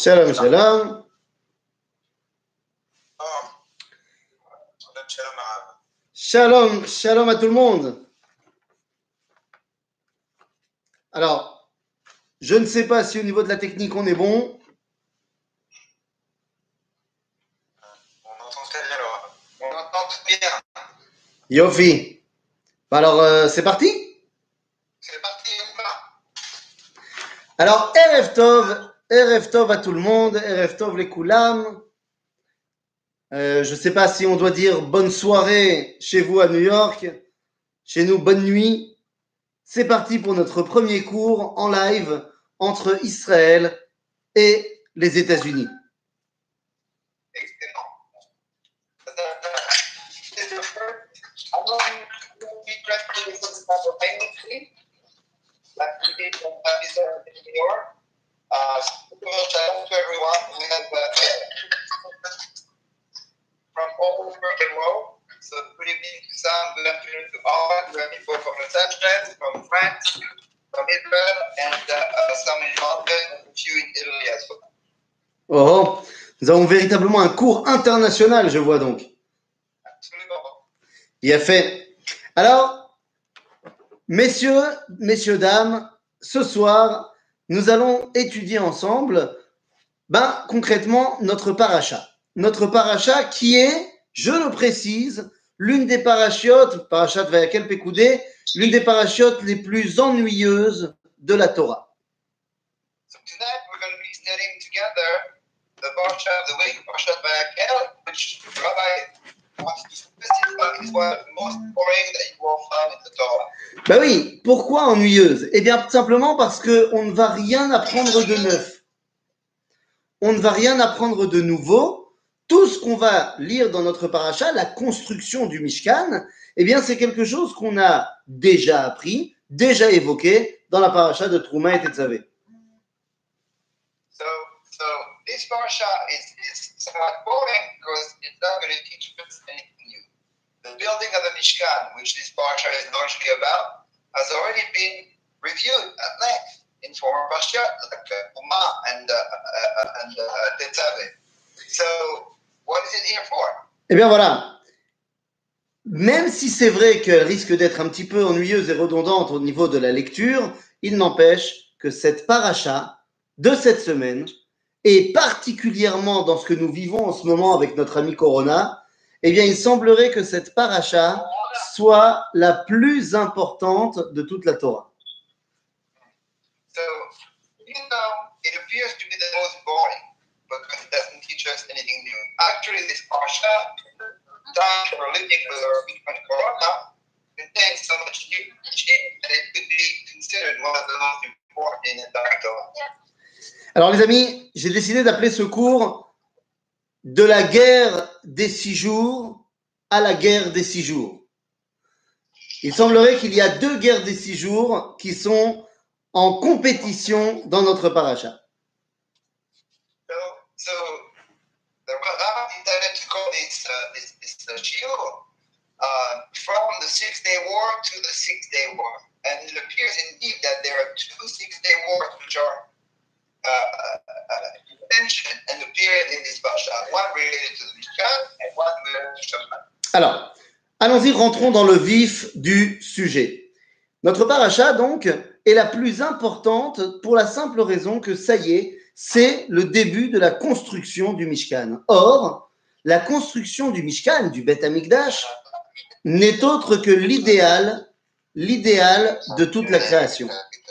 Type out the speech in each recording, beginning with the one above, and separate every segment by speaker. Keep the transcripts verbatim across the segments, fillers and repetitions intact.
Speaker 1: Shalom, shalom. Shalom, shalom à tout le monde. Alors, je ne sais pas si au niveau de la technique on est bon.
Speaker 2: On entend très bien, Laura. On entend très bien.
Speaker 1: Yofi. Alors, euh, c'est parti?
Speaker 2: C'est parti ou pas?
Speaker 1: Alors, Erev Tov, Erev Tov à tout le monde, Erev Tov les Koulam. Euh, je ne sais pas si on doit dire bonne soirée chez vous à New York. Chez nous, bonne nuit. C'est parti pour notre premier cours en live entre Israël et les États-Unis.
Speaker 2: Excellent. This is the first. I'm going to be dressed in this simultaneously, like we did from episode in New York. Uh, shalom to everyone. We have uh, from all over the world. So good evening to some, good afternoon to all. We have people from Los Angeles, from France, from Israel, and uh, uh, some in London, and a few in Italy as well.
Speaker 1: Oh, nous avons véritablement un cours international, je vois donc.
Speaker 2: Absolument.
Speaker 1: Il a fait. Alors, messieurs, messieurs, dames, ce soir, nous allons étudier ensemble, ben, concrètement, notre paracha. Notre paracha qui est, je le précise, l'une des parachiotes, parachat Vayakel Pekoudé, l'une des parachiotes les plus ennuyeuses de la Torah.
Speaker 2: So tonight we're going to be studying together the Parsha of the week, Parshat Vayakel, which Rabbi wants to specify is one of the most boring that you will find in the Torah.
Speaker 1: Ben oui, pourquoi ennuyeuse? Eh bien, simplement parce qu'on ne va rien apprendre de neuf. On ne va rien apprendre de nouveau. Tout ce qu'on va lire dans notre paracha, la construction du Mishkan, eh bien, c'est quelque chose qu'on a déjà appris, déjà évoqué dans la paracha de Trouma et Tetzavé.
Speaker 2: So, so this Parsha is, is somewhat boring because it's not going to teach us anything new. The building of the Mishkan, which this Parsha is largely about, has already been reviewed at length in former Parshat, like uh, Uma and, uh, uh, and uh, Tetzaveh. So, what is it here for?
Speaker 1: Eh bien, voilà. Même si c'est vrai qu'elle risque d'être un petit peu ennuyeuse et redondante au niveau de la lecture, il n'empêche que cette paracha de cette semaine, et particulièrement dans ce que nous vivons en ce moment avec notre ami Corona, eh bien, il semblerait que cette paracha soit la plus importante de toute la Torah.
Speaker 2: So, you know, it appears to be the most boring because it doesn't teach us anything new. Actually, this Parsha, time for living with our frequent Corona, contains so much new teaching that it could be considered one of the most important in the entire Torah.
Speaker 1: Alors les amis, j'ai décidé d'appeler ce cours de la guerre des six jours à la guerre des six jours. Il semblerait qu'il y a deux guerres des six jours qui sont en compétition dans notre paracha.
Speaker 2: So, so the Rav decided to call this, uh, this, this uh, shiur uh, from the Six-Day War to the Six-Day War. And it appears indeed that there are two Six-Day Wars which are uh, uh, mentioned and appeared in this Parsha. One related to the Mishkan and one related to Shabbat.
Speaker 1: Alors, allons-y, rentrons dans le vif du sujet. Notre paracha, donc, est la plus importante pour la simple raison que, ça y est, c'est le début de la construction du Mishkan. Or, la construction du Mishkan, du Beth Amikdash, n'est autre que l'idéal, l'idéal de toute la création.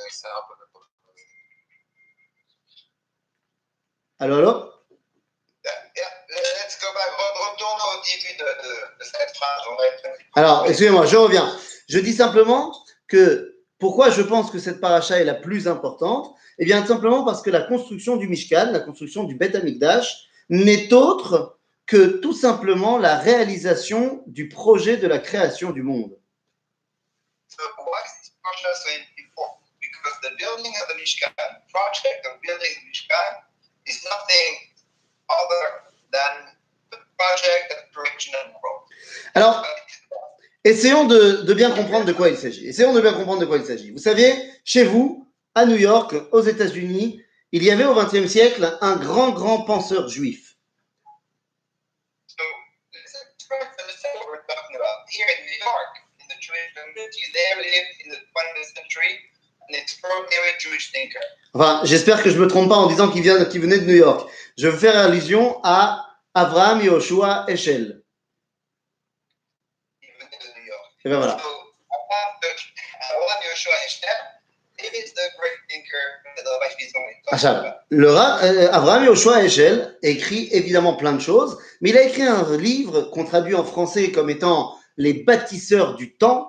Speaker 1: Allô, allô?
Speaker 2: Yeah, let's go back. Retourne au début de, de, de cette phrase. On va être...
Speaker 1: Alors, excusez-moi, je reviens. Je dis simplement que pourquoi je pense que cette paracha est la plus importante? Eh bien, simplement parce que la construction du Mishkan, la construction du Beth Amikdash, n'est autre que tout simplement la réalisation du projet de la création du monde.
Speaker 2: So why is this Parsha so important? Because the building of the Mishkan, the project of building the Mishkan, is nothing other than the project of the original world.
Speaker 1: Alors, essayons de, de bien comprendre de quoi il s'agit. Essayons de bien comprendre de quoi il s'agit. Vous savez, chez vous, à New York, aux États-Unis, il y avait au vingtième siècle un grand, grand penseur juif.
Speaker 2: So let's try to understand what we're talking about. Here in New York, in the Jewish community, there lived in the twentieth century an extraordinary Jewish thinker.
Speaker 1: Enfin, j'espère que je ne me trompe pas en disant qu'il vient, qu'il venait de New York. Je veux faire allusion à Avraham Yehoshua Heschel.
Speaker 2: He venait de New York.
Speaker 1: Et bien voilà.
Speaker 2: So Avraham Yehoshua Heschel is the great thinker that the Rabbi is only talking
Speaker 1: Achab.
Speaker 2: about.
Speaker 1: Le Ra- euh, Avraham Yehoshua Heschel écrit évidemment plein de choses, mais il a écrit un livre qu'on traduit en français comme étant Les bâtisseurs du temps.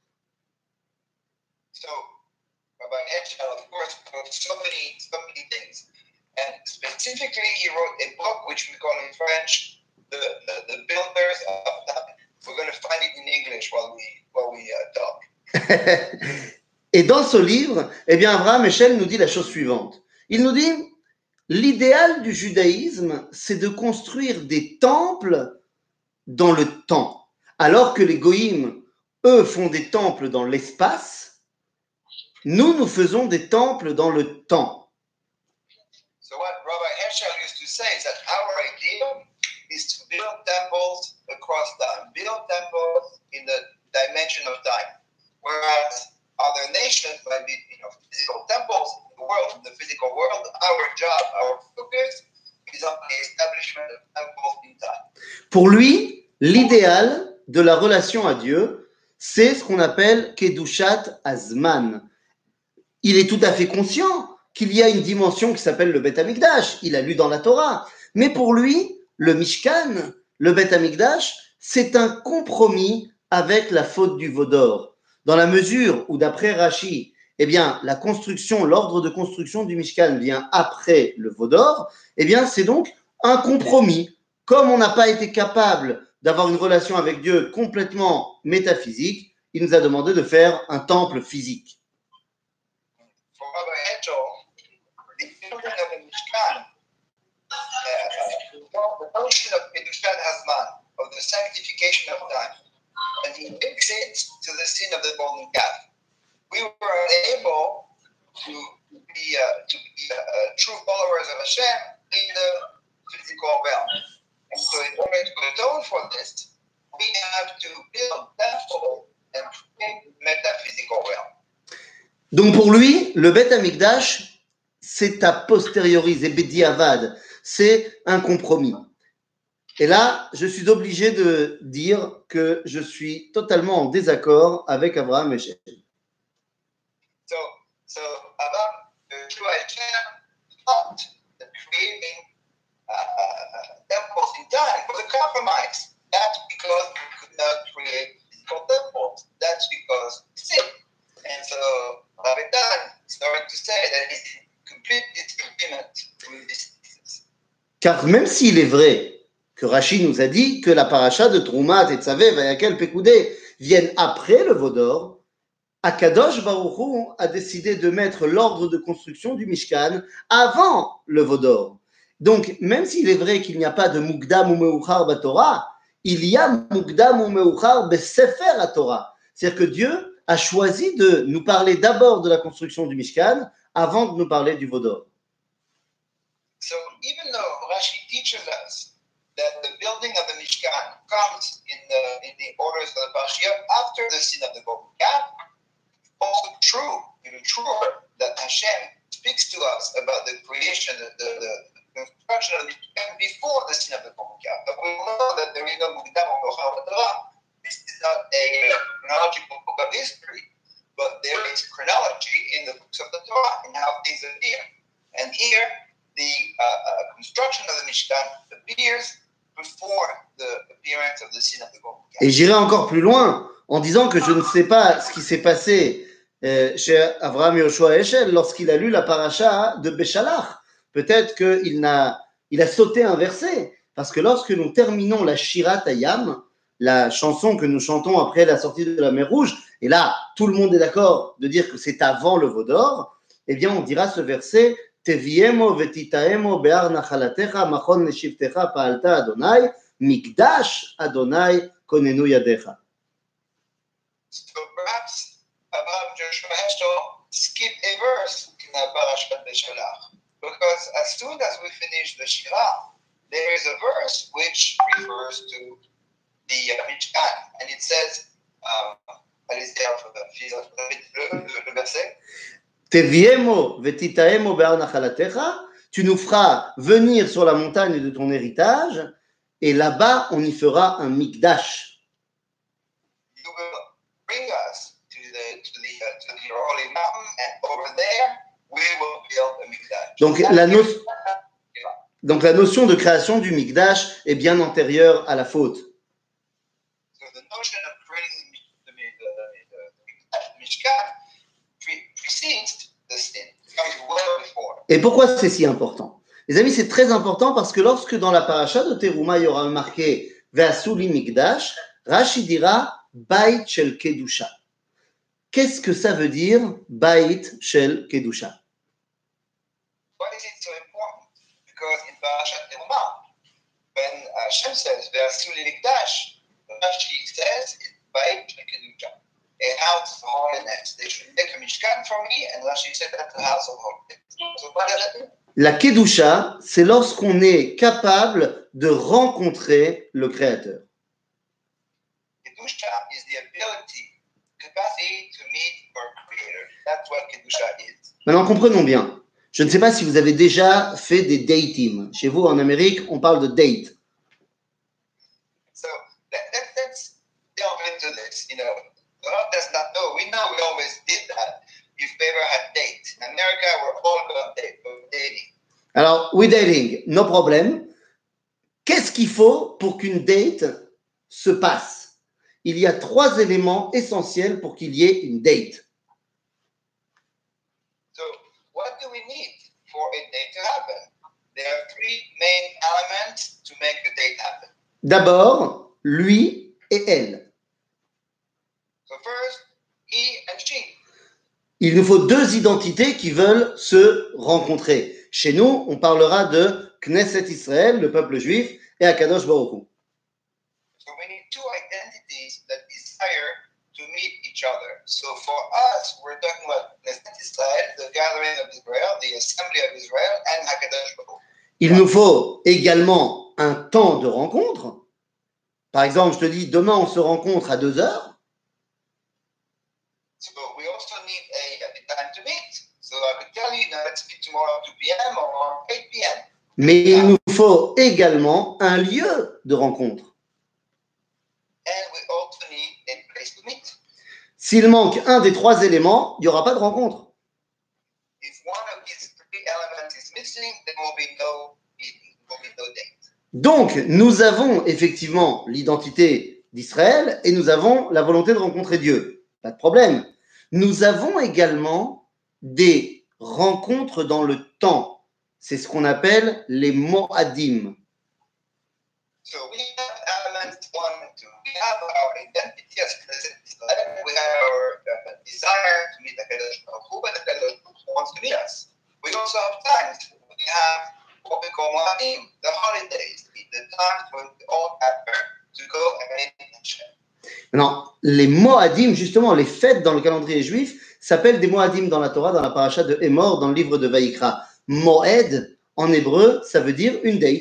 Speaker 2: So Rabbi Heschel, of course, wrote so many, so many things. And specifically, he wrote a book which we call in French the, the, the Builders of Time. We're going to find it in English while we, while we uh, talk.
Speaker 1: Et dans ce livre, eh bien, Avraham Heschel nous dit la chose suivante. Il nous dit, l'idéal du judaïsme, c'est de construire des temples dans le temps. Alors que les goïms, eux, font des temples dans l'espace, nous, nous faisons des temples dans le temps.
Speaker 2: So what Rabbi Heschel used to say is that our ideal is to build temples across time, build temples in the dimension of time. Whereas other nations might be, you know, physical temples in the world, in the physical world. Our job, our focus is on the establishment of temples in time.
Speaker 1: Pour lui, l'idéal de la relation à Dieu, c'est ce qu'on appelle Kedushat Azman. Il est tout à fait conscient qu'il y a une dimension qui s'appelle le Beth Amikdash. Il a lu dans la Torah. Mais pour lui, le Mishkan, le Beth Amikdash, c'est un compromis avec la faute du Vaudor. Dans la mesure où, d'après Rashi, eh bien, la construction, l'ordre de construction du Mishkan vient après le Vaudor, eh bien, c'est donc un compromis. Comme on n'a pas été capable d'avoir une relation avec Dieu complètement métaphysique, il nous a demandé de faire un temple physique.
Speaker 2: For Rabbi Heschel, the building of the Mishkan, uh, the notion of Kedushat Hazman, of the sanctification of time, and he links it to the sin of the golden calf. We were unable to be uh, to be uh, true followers of Hashem in the physical realm, and so in order to atone for this, we have to build temple and create metaphysical realm.
Speaker 1: Donc pour lui, le Beth Amikdash, c'est a posteriori, c'est bediavad, c'est un compromis. Et là, je suis obligé de dire que je suis totalement en désaccord avec Avraham Heschel.
Speaker 2: So, so Avraham Heschel thought that creating uh, temples in time was a compromise. That's because we could not create physical temples. That's because sin. And so Rabbi Dan started to say that he's in complete disagreement with this thesis.
Speaker 1: Car même s'il est vrai que Rashi nous a dit que la paracha de Troumat et Tzavé, Vayakel, Pekoudé viennent après le Vaudor, Akadosh Baruch Hu a décidé de mettre l'ordre de construction du Mishkan avant le Vaudor. Donc, même s'il est vrai qu'il n'y a pas de Mukdam ou Meuchar Batorah, il y a Mukdam ou Meuchar Besefer HaTorah. C'est-à-dire que Dieu a choisi de nous parler d'abord de la construction du Mishkan avant de nous parler du Vaudor.
Speaker 2: So even though Rashi teaches us that the building of the Mishkan comes in the in the orders of the Parashiyah after the sin of the golden calf, also true, even truer, that Hashem speaks to us about the creation, the, the, the construction of the Mishkan before the sin of the golden calf. But we know that there is no Mukdam or Meuchar Torah. This is not a chronological book of history, but there is chronology in the books of the Torah and how things appear. And here, the uh, uh, construction of the Mishkan appears before the appearance of the sin of the golden calf.
Speaker 1: Et j'irai encore plus loin en disant que je ne sais pas ce qui s'est passé euh, chez Avraham Yehoshua Heschel lorsqu'il a lu la paracha de Béchalach. Peut-être qu'il n'a, il a sauté un verset, parce que lorsque nous terminons la Shirat Hayam, la chanson que nous chantons après la sortie de la mer Rouge, et là, tout le monde est d'accord de dire que c'est avant le Vaudor, eh bien, on dira ce verset Teviemo vetitaemo be'ar nachalatecha machon leshivtecha pa'alta Adonai mikdash Adonai konenu yadecha.
Speaker 2: So perhaps Avraham Joshua Heschel skip a verse in the Parashat Beshalach. Because as soon as we finish the Shirah, there is a verse which refers to the uh, Mishkan, and it says, um, allez-y, le, le, le verset.
Speaker 1: Teviemo vetitaemo be'ar nachalatecha, tu nous feras venir sur la montagne de ton héritage, et là-bas on y fera un mikdash.
Speaker 2: You will bring us to the to the uh, to the holy mountain, and over there we will build a mikdash.
Speaker 1: Donc la, no donc la notion de création du mikdash est bien antérieure à la faute.
Speaker 2: So the notion of creating the, the, the, the, the Mishkan precedes the sin. It comes well before.
Speaker 1: Et pourquoi c'est si important? Les amis, c'est très important parce que lorsque dans la paracha de Teruma, il y aura marqué Ve'asuli mikdash, Rashi dira Bait shel kedusha. Qu'est-ce que ça veut dire Bait shel kedusha?
Speaker 2: Why is it so important? Because in Parashat Teruma, when Hashem says Ve'asuli mikdash, Rashi says it's Bait shel kedusha. A house of holiness. They should make a Mishkan for me, and Rashi said that's the house of holiness. So what does that mean?
Speaker 1: La kedusha, c'est lorsqu'on est capable de rencontrer le Créateur.
Speaker 2: Kedusha is the ability, capacity to meet our Creator. That's what kedusha is.
Speaker 1: Maintenant, comprenons bien. Je ne sais pas si vous avez déjà fait des dating. Chez vous, en Amérique, on parle de date.
Speaker 2: So let, let, let's delve into this. You know, the world does not know. We know we always did that. If we ever had date. In America, we're all about date, we're dating.
Speaker 1: Alors, we dating, no problème. Qu'est-ce qu'il faut pour qu'une date se passe? Il y a trois éléments essentiels pour qu'il y ait une date.
Speaker 2: So, what do we need for a date to happen? There are three main elements to make a date happen.
Speaker 1: D'abord, lui et elle.
Speaker 2: So first, he and she.
Speaker 1: Il nous faut deux identités qui veulent se rencontrer. Chez nous, on parlera de Knesset Israël, le peuple juif, et Akadosh Baruch Hu.
Speaker 2: So we need two identities that desire to meet each other. So for us, we're talking about Knesset Israel, the gathering of Israel, the assembly of Israel, and Hakadosh Baruch Hu.
Speaker 1: Il nous faut également un temps de rencontre. Par exemple, je te dis, demain, on se rencontre à deux heures.
Speaker 2: So we also need a, a time to meet. So I could tell you, now let's meet tomorrow at two p.m. or eight p.m.
Speaker 1: Mais il nous faut également un lieu de rencontre.
Speaker 2: And we also need a place to meet.
Speaker 1: S'il manque un des trois éléments, il n'y aura pas de rencontre.
Speaker 2: If one of these three elements is missing, there will be no meeting, there will be no date.
Speaker 1: Donc, nous avons effectivement l'identité d'Israël et nous avons la volonté de rencontrer Dieu. Pas de problème. Nous avons également des rencontres dans le temps. C'est ce qu'on appelle les moadim.
Speaker 2: So we have elements one and two. We have our identity as Israel. We have our uh, desire to meet the Kadosh Baruch Hu, but the Kadosh Baruch Hu wants to meet us. We also have times. We have what we call moadim, the holidays, the times when we all gather to go and meet Hashem.
Speaker 1: Maintenant, les Moadim, justement, les fêtes dans le calendrier juif, s'appellent des Moadim dans la Torah, dans la paracha de Hémor, dans le livre de Vaïkra. Moed, en hébreu, ça veut dire une date.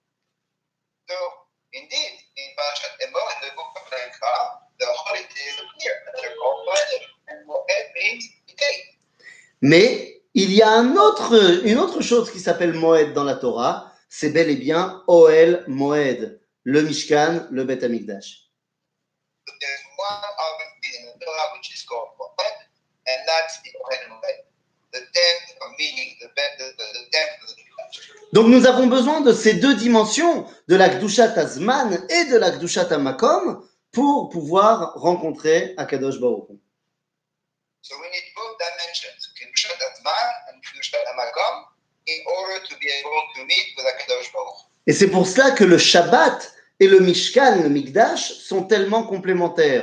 Speaker 2: So, indeed, in parashat Hémor, in the book of Vaïkra, the holidays appear, and they're called Moed, and Moed means date.
Speaker 1: Mais il y a un autre, une autre chose qui s'appelle Moed dans la Torah, c'est bel et bien Oel Moed, le Mishkan, le Bet Hamikdash.
Speaker 2: There's one other thing in the Torah which is called Moed, and that's the Oel Moed, the tent of meeting, the, the, the, the tent of the Mikdash.
Speaker 1: Donc nous avons besoin de ces deux dimensions, de la Kedushat Azman et de la Kedushat Hamakom, pour pouvoir rencontrer Akadosh Baruch Hu.
Speaker 2: So we need both dimensions, Kedushat Azman and Kedushat Hamakom, in order to be able to meet with Akadosh Baruch Hu.
Speaker 1: Et c'est pour cela que le Shabbat et le Mishkan, le Mikdash, sont tellement complémentaires.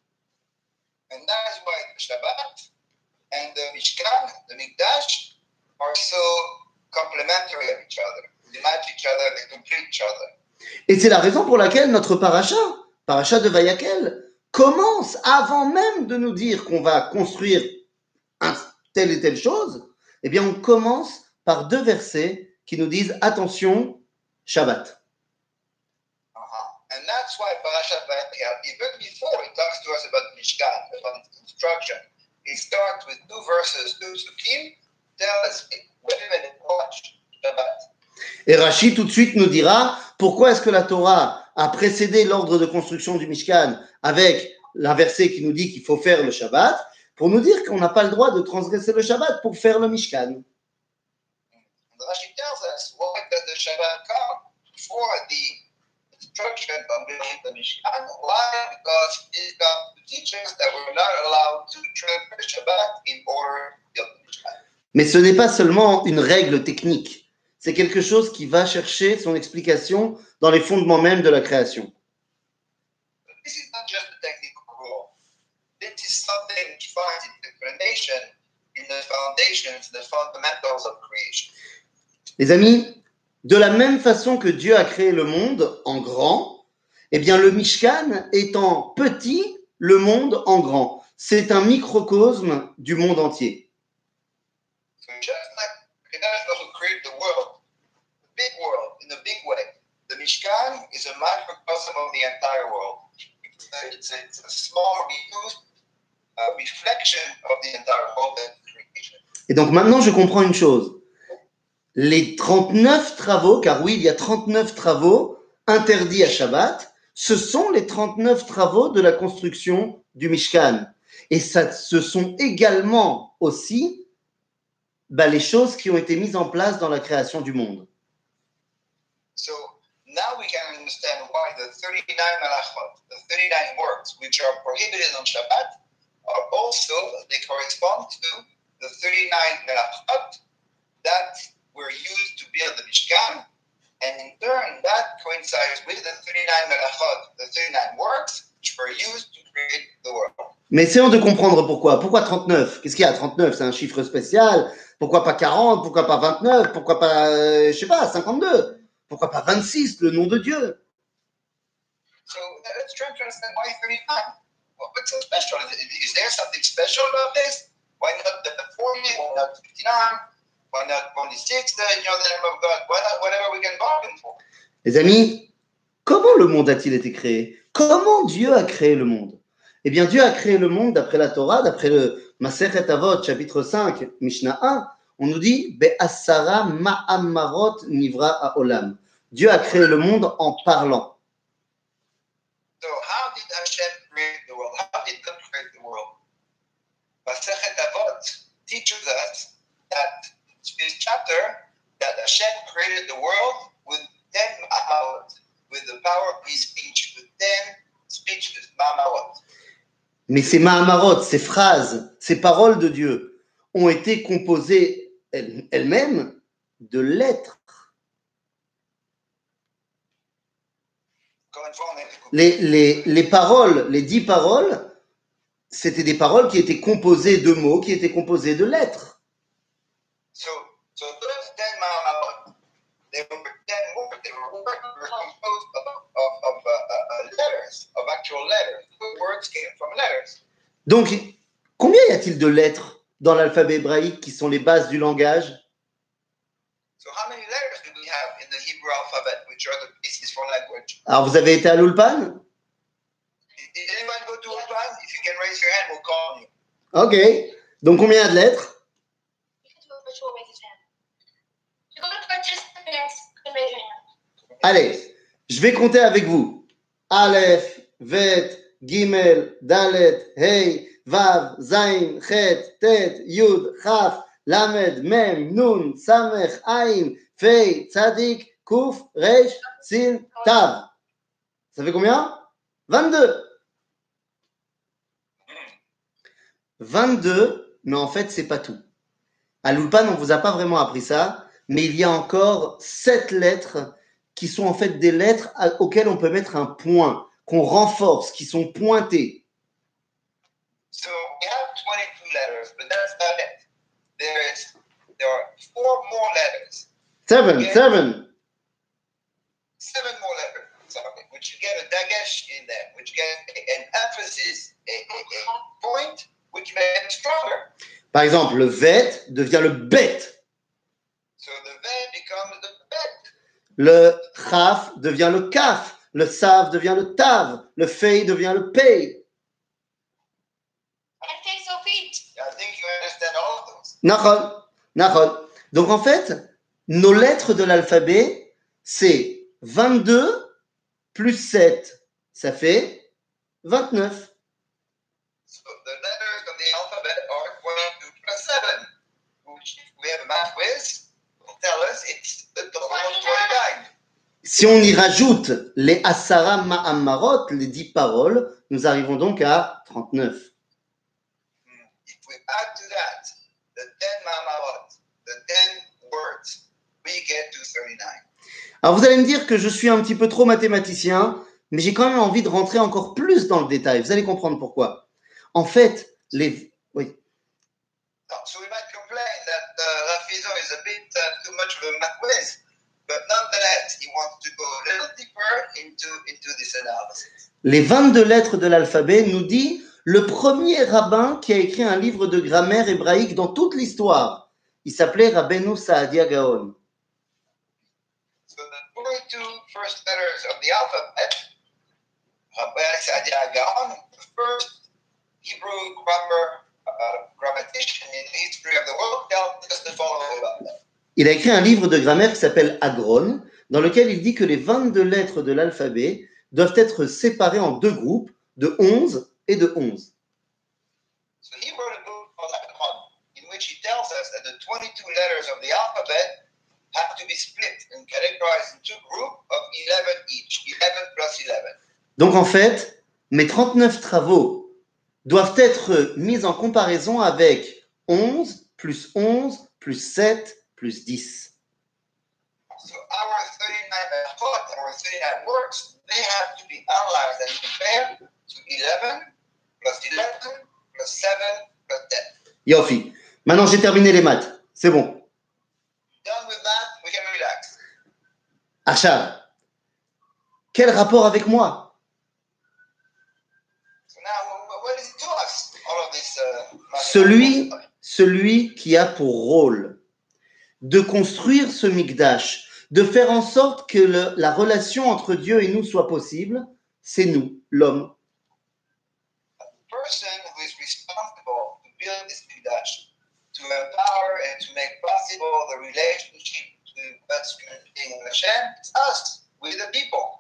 Speaker 2: And that's why the Shabbat and the Mishkan, the Mikdash, are so complementary of each other. They match each other, they complete each other.
Speaker 1: Et c'est la raison pour laquelle notre paracha, paracha de Vayakel, commence avant même de nous dire qu'on va construire un, telle et telle chose. Eh bien, on commence par deux versets qui nous disent attention, Shabbat.
Speaker 2: Uh-huh. And that's why Parashat Vayikra, even before it talks to us about Mishkan, about its construction, it starts with two verses, two psukim, tell us, wait a minute, watch Shabbat.
Speaker 1: Et Rashi tout de suite nous dira pourquoi est-ce que la Torah a précédé l'ordre de construction du Mishkan avec un verset qui nous dit qu'il faut faire le Shabbat, pour nous dire qu'on n'a pas le droit de transgresser le Shabbat pour faire le Mishkan.
Speaker 2: Rashi tells us why does the Shabbat come before the construction of the Mishkan? Why? Because it comes to teach us that we're not allowed to transgress Shabbat in order to build the Mishkan.
Speaker 1: Mais ce n'est pas seulement une règle technique. C'est quelque chose qui va chercher son explication dans les fondements même de la création.
Speaker 2: This is not just a technical rule. This is something which finds its explanation in the foundations, the fundamentals of creation.
Speaker 1: Les amis, de la même façon que Dieu a créé le monde en grand, eh bien le Mishkan étant petit, le monde en grand. C'est un microcosme du monde entier.
Speaker 2: So just like God who created the world, the big world, in a big way, the Mishkan is a microcosm of the entire world. It's a, it's a, it's a small, reduced uh, reflection of the entire world and creation.
Speaker 1: Et donc maintenant, je comprends une chose. Les trente-neuf travaux, car oui, il y a trente-neuf travaux interdits à Shabbat, ce sont les trente-neuf travaux de la construction du Mishkan. Et ça, ce sont également aussi bah, les choses qui ont été mises en place dans la création du monde.
Speaker 2: So now we can understand why the thirty-nine malachot, the thirty-nine works which are prohibited on Shabbat, are also, they correspond to the thirty-nine malachot that were used to build the Mishkan, and in turn that coincides with the thirty-nine malachot, the thirty-nine works which were used to create the world.
Speaker 1: Mais essayons de comprendre pourquoi. Pourquoi trente-neuf? Qu'est-ce qu'il y a? trente-neuf, c'est un chiffre spécial. Pourquoi pas quarante? Pourquoi pas vingt-neuf? Pourquoi pas, euh, je sais pas, cinquante-deux? Pourquoi pas vingt-six, le nom de Dieu?
Speaker 2: So let's try to understand why thirty-nine. Well, what's so special? Is, is there something special about this? Why not the forty? Why not fifty-nine? Why not twenty-six? The, you know, the name of God. Why not whatever we can bargain for?
Speaker 1: Les amis, comment le monde a-t-il été créé? Comment Dieu a créé le monde? Eh bien, Dieu a créé le monde d'après la Torah, d'après le Masechet Avot, chapitre cinq, Mishnah un. On nous dit Be'asara ma'amarot nivra ha'olam. Dieu a créé le monde en parlant.
Speaker 2: So how did Hashem create the world? How did God create the world? Masechet Avot teaches us that this chapter that Hashem created the world with ten ma'amot, with the power of his speech, with ten speeches, ma'amot.
Speaker 1: Mais ces ma'amarot, ces phrases, ces paroles de Dieu ont été composées elles-mêmes de lettres. Les, les, les paroles, les dix paroles, c'était des paroles qui étaient composées de mots, qui étaient composées de lettres.
Speaker 2: So, so those ten ma'amot, they were ten words, they were, were composed of, of, of uh, uh, letters, of actual letters. The words came from letters.
Speaker 1: Donc, combien y a-t-il de lettres dans l'alphabet hébraïque qui sont les bases du langage?
Speaker 2: So how many letters do we have in the Hebrew alphabet, which are the basis for language?
Speaker 1: Alors, vous avez été à l'Ulpan?
Speaker 2: Did anyone go to Ulpan? If you can raise your hand, we'll call you.
Speaker 1: Ok. Donc, combien y a de lettres? Allez, je vais compter avec vous. Aleph, Vet, Gimel, Dalet, Hey, Vav, Zain, Chet, Tet, Yud, Chaf, Lamed, Mem, Nun, Samech, Ain, Fei, Tzadik, Kouf, Resh, Sin, Tav. Ça fait combien? vingt-deux. vingt-deux, mais en fait, c'est pas tout. À l'Ulpan, on ne vous a pas vraiment appris ça, mais il y a encore sept lettres qui sont en fait des lettres auxquelles on peut mettre un point, qu'on renforce, qui sont pointées.
Speaker 2: So we have twenty-two letters, but that's not it. There is, there are four more letters.
Speaker 1: Seven,
Speaker 2: Okay.
Speaker 1: seven.
Speaker 2: Seven more letters, sorry, which you get a dagesh in them, which get an emphasis, a, a, a point, which makes it stronger.
Speaker 1: Par exemple, le vet devient le bet.
Speaker 2: So the vet becomes the bet.
Speaker 1: Le chaf devient le kaf, le sav devient le tav, le fei devient le pei.
Speaker 3: I think so, Pete.
Speaker 2: I think you understand all of those.
Speaker 1: Nachol, nachol. Donc en fait, nos lettres de l'alphabet, c'est vingt-deux plus sept, ça fait vingt-neuf.
Speaker 2: So the letters of the alphabet are twenty-two plus seven, which if we have a math quiz, will tell us it's the total of twenty-nine.
Speaker 1: Si on y rajoute les Asara Ma'amarot, les dix paroles, nous arrivons donc à trente-neuf.
Speaker 2: If we add to that the ten mamarot, the ten words, we get to thirty-nine.
Speaker 1: Alors vous allez me dire que je suis un petit peu trop mathématicien, mais j'ai quand même envie de rentrer encore plus dans le détail. Vous allez comprendre pourquoi. En fait, les... Oui.
Speaker 2: So we might complain that uh, Rafizo is a bit uh, too much of a math quiz, but nonetheless, he wants to go a little deeper into, into this analysis.
Speaker 1: Les vingt-deux lettres de l'alphabet nous dit le premier rabbin qui a écrit un livre de grammaire hébraïque dans toute l'histoire. Il s'appelait Rabbeinu Saadia Gaon.
Speaker 2: So the twenty-two first letters of the alphabet, Rabbeinu Saadia Gaon, the first Hebrew grammar uh, grammatician in the history of the world, tells us the following about that.
Speaker 1: Il a écrit un livre de grammaire qui s'appelle Agron, dans lequel il dit que les vingt-deux lettres de l'alphabet doivent être séparées en deux groupes de onze et de onze.
Speaker 2: So he wrote a book called Agron, in which he tells us that the twenty-two letters of the alphabet have to be split and categorized into groups of eleven each, eleven plus eleven.
Speaker 1: Donc en fait, mes trente-neuf travaux doivent être mis en comparaison avec onze plus onze plus sept plus dix.
Speaker 2: So our thirty-nine thought, our thirty-nine words, they have to be analyzed and compared to eleven plus eleven plus seven plus ten.
Speaker 1: Yofi. Maintenant, j'ai terminé les maths. C'est bon.
Speaker 2: Done with that, we can relax.
Speaker 1: Achab, quel rapport avec moi?
Speaker 2: So now, wh- what is it to us? All of this. Uh,
Speaker 1: Celui, celui qui a pour rôle de construire ce mikdash, de faire en sorte que le- la relation entre Dieu et nous soit possible, c'est nous, l'homme.
Speaker 2: The person who is responsible to build this mikdash, to empower and to make possible the relationship between us and Hashem, it's us, we the people.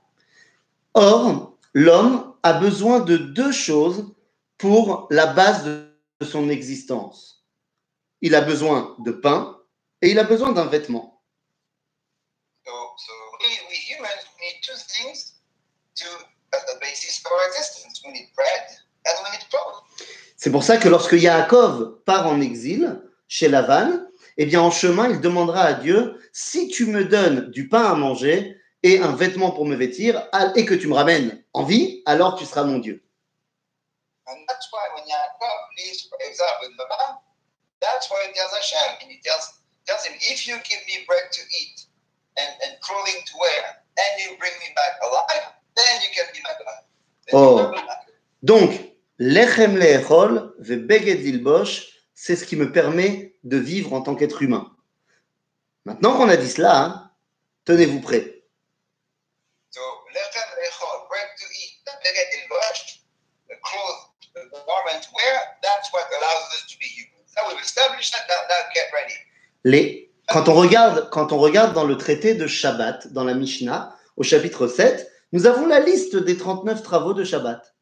Speaker 1: Or, l'homme a besoin de deux choses pour la base de son existence. Il a besoin de pain et il a besoin d'un vêtement.
Speaker 2: So, so we, we humans we need two things to as the basis for our existence. We need bread and we need clothes.
Speaker 1: C'est pour ça que lorsque Yaakov part en exil chez Lavan, eh bien en chemin, il demandera à Dieu, si tu me donnes du pain à manger et un vêtement pour me vêtir et que tu me ramènes en vie, alors tu seras mon Dieu.
Speaker 2: And that's why when Yaakov leaves for exile with Laban, that's why he tells Hashem, and he tells tells him, if you give me bread to eat and, and clothing to wear, and you bring me back alive, then you can be my God. Then
Speaker 1: Oh.
Speaker 2: you will be back.
Speaker 1: Donc, lechem leechol vebeged lilbosh, c'est ce qui me permet de vivre en tant qu'être humain. Maintenant qu'on a dit cela, hein, tenez-vous prêts.
Speaker 2: So lechem lechol, bread to eat, the beged ilbosh, the clothes, the garment to wear, that's what allows us to be human. So we've established that, now, now get ready.
Speaker 1: Les, quand, on regarde, quand on regarde dans le traité de Shabbat, dans la Mishnah, au chapitre sept, nous avons la liste des trente-neuf travaux de Shabbat.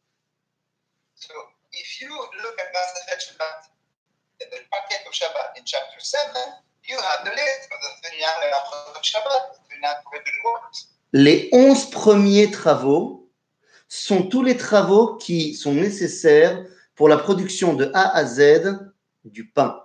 Speaker 2: So if you look at Masachet Shabbat, in the packet of Shabbat in chapter seven, you have the list of the thirty-nine halachot of Shabbat, the thirty-nine prohibited works.
Speaker 1: Les onze premiers travaux sont tous les travaux qui sont nécessaires pour la production de A à Z du pain.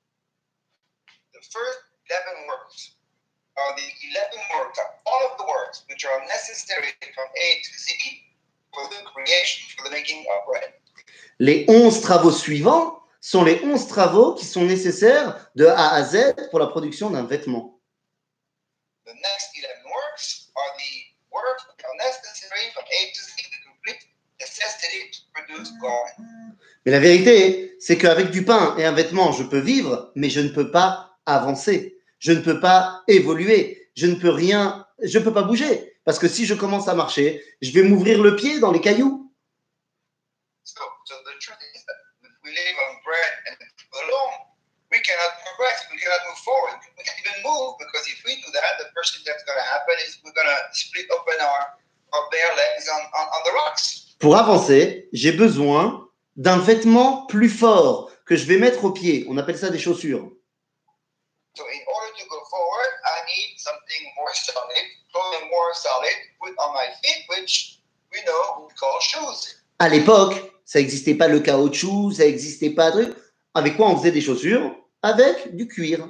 Speaker 2: The first eleven works are the eleven works, are all of the works which are necessary from A to Z for the creation, for the making of bread.
Speaker 1: Les onze travaux suivants sont les onze travaux qui sont nécessaires de A à Z pour la production d'un vêtement.
Speaker 2: The next eleven works are the works that are necessary from A to Z, the complete necessity to produce garment.
Speaker 1: Mais la vérité, c'est qu'avec du pain et un vêtement, je peux vivre, mais je ne peux pas avancer. je ne peux pas évoluer, je ne peux rien, je ne peux pas bouger. Parce que si je commence à marcher, je vais m'ouvrir le pied dans les cailloux.
Speaker 2: So, so the truth is that if we live on bread and alone, we cannot progress, we cannot move forward, we can't even move, because if we do that, the first thing that's going to happen is we're going to split open our, our bare legs on, on, on the rocks.
Speaker 1: Pour avancer, j'ai besoin d'un vêtement plus fort que je vais mettre aux pieds. On appelle ça des chaussures.
Speaker 2: So in order to go forward, I need something more solid, something more solid to put on my feet, which we know we call shoes.
Speaker 1: À l'époque, ça n'existait pas le caoutchouc, ça n'existait pas de truc. Avec quoi on faisait des chaussures? Avec du cuir.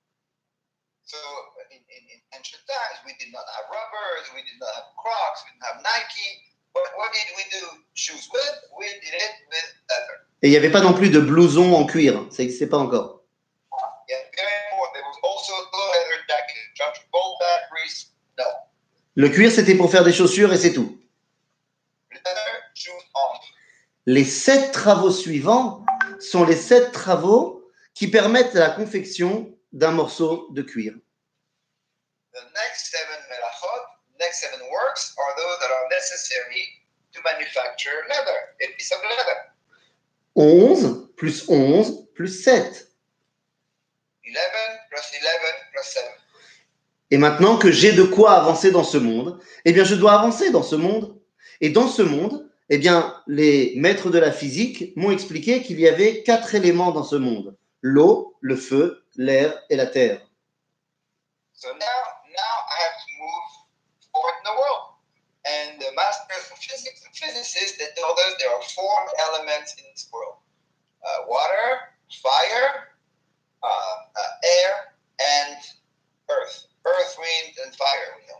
Speaker 2: So in, in, in ancient times, we did not have rubbers, we did not have Crocs, we didn't have Nike. But what did we do shoes with? We did it with leather.
Speaker 1: Et il n'y avait pas non plus de blouson en cuir. Ça n'existait pas encore.
Speaker 2: Yeah, very important. There was also no leather jacket, jump bolt batteries. No.
Speaker 1: Le cuir, c'était pour faire des chaussures et c'est tout.
Speaker 2: Leather, shoes on.
Speaker 1: Les sept travaux suivants sont les sept travaux qui permettent la confection d'un morceau de cuir.
Speaker 2: The next seven melachot, next seven works are those that are necessary to manufacture leather, a piece of leather.
Speaker 1: onze plus onze plus sept.
Speaker 2: eleven plus eleven plus seven.
Speaker 1: Et maintenant que j'ai de quoi avancer dans ce monde, eh bien, je dois avancer dans ce monde. Et dans ce monde, eh bien, les maîtres de la physique m'ont expliqué qu'il y avait quatre éléments dans ce monde. L'eau, le feu, l'air et la terre.
Speaker 2: So now, now I have to move forward in the world. And the masters of physics and physicists, they told us there are four elements in this world. Uh, water, fire, uh, uh, air, and earth. Earth, wind, and fire, we know.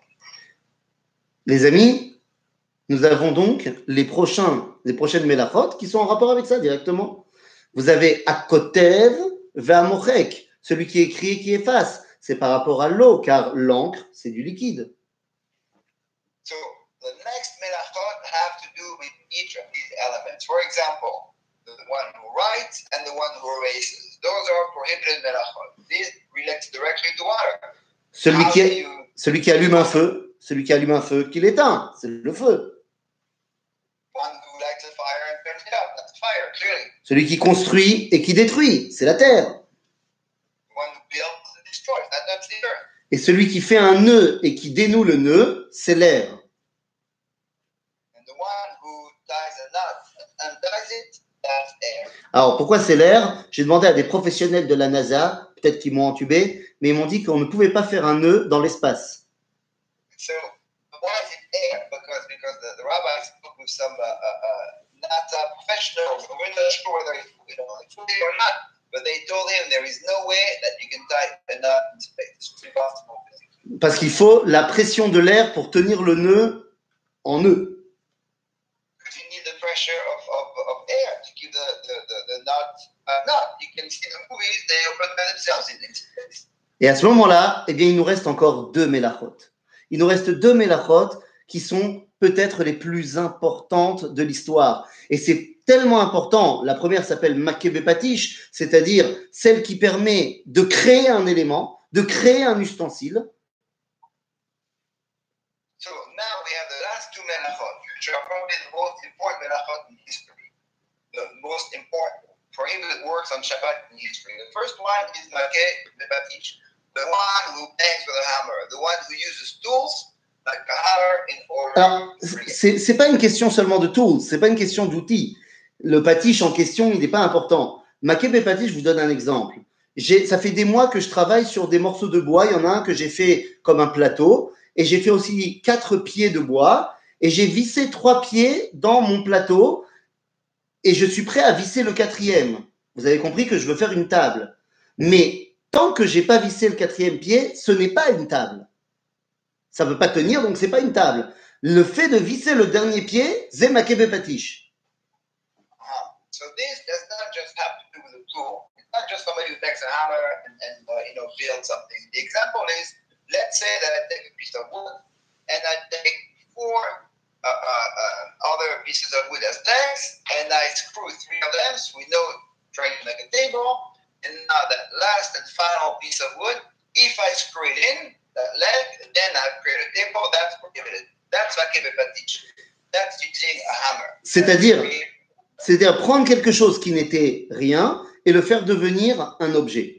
Speaker 1: Les amis, nous avons donc les, prochains, les prochaines mélachot qui sont en rapport avec ça directement. Vous avez Akotev ve'amochek, celui qui écrit et qui efface. C'est par rapport à l'eau, car l'encre, c'est du liquide.
Speaker 2: So the next melachot have to do with each of these elements. For example, the one who writes and the one who erases.Ose are prohibited melachot. These relate directly to water.
Speaker 1: Celui
Speaker 2: How
Speaker 1: qui,
Speaker 2: do you,
Speaker 1: celui qui allume un feu, celui qui allume un feu, qui l'éteint, c'est le feu.
Speaker 2: one who lights a fire and turns it up, that's fire, clearly.
Speaker 1: Celui qui construit et qui détruit, c'est la terre.
Speaker 2: The one who builds and destroys, that, that's the earth.
Speaker 1: Et celui qui fait un nœud et qui dénoue le nœud, c'est l'air.
Speaker 2: And the one who ties a knot and unties it, that's air.
Speaker 1: Alors, pourquoi c'est l'air? J'ai demandé à des professionnels de la NASA, peut-être qu'ils m'ont entubé, mais ils m'ont dit qu'on ne pouvait pas faire un nœud dans l'espace.
Speaker 2: So why is it air? Because because the, the rabbis spoke with some uh, uh, uh, NASA professionals. We're not sure whether it's, you know, it's true or not, but they told him there is no way that you can tie a knot in space. It's impossible.
Speaker 1: Parce qu'il faut la pression de l'air pour tenir le nœud en nœud.
Speaker 2: Because you need the pressure of, of, of air to keep the, the, the, the knot uh, knot. You can see the movies, they open by themselves in space.
Speaker 1: Et à ce moment-là, eh bien, il nous reste encore deux mélachot. Il nous reste deux mélachot qui sont peut-être les plus importantes de l'histoire. Et c'est tellement important. La première s'appelle Makebe Patish, c'est-à-dire celle qui permet de créer un élément, de créer un ustensile.
Speaker 2: So now we have the last two melachot, which are probably the most important melachot in history. The most important prohibited works on Shabbat in history. The first one is Makeh Patish, the one who bangs with a hammer, the one who uses tools like a hammer in order
Speaker 1: Alors,
Speaker 2: to create.
Speaker 1: c'est, c'est pas une question seulement de tools, c'est pas une question d'outils. Le patish en question, il n'est pas important. Makebe Patish, je vous donne un exemple. J'ai, ça fait des mois que je travaille sur des morceaux de bois. Il y en a un que j'ai fait comme un plateau, et j'ai fait aussi quatre pieds de bois, et j'ai vissé trois pieds dans mon plateau, et je suis prêt à visser le quatrième. Vous avez compris que je veux faire une table. Mais tant que j'ai pas vissé le quatrième pied, ce n'est pas une table. Ça ne peut pas tenir, donc c'est pas une table. Le fait de visser le dernier pied, c'est Makebe Patish.
Speaker 2: Uh-huh. So this does not just have to do with a tool. It's not just somebody who takes a hammer and, and uh, you know, builds something. The example is, let's say that I take a piece of wood and I take four uh, uh, uh, other pieces of wood as legs and I screw three of them, so we know trying to make a table. And now that last and final piece of wood, if I screw it in, that leg, then I've created a table, that's prohibited. That's Vakebe Patich. That's using a hammer.
Speaker 1: C'est-à-dire, c'est-à-dire prendre quelque chose qui n'était rien et le faire devenir un objet.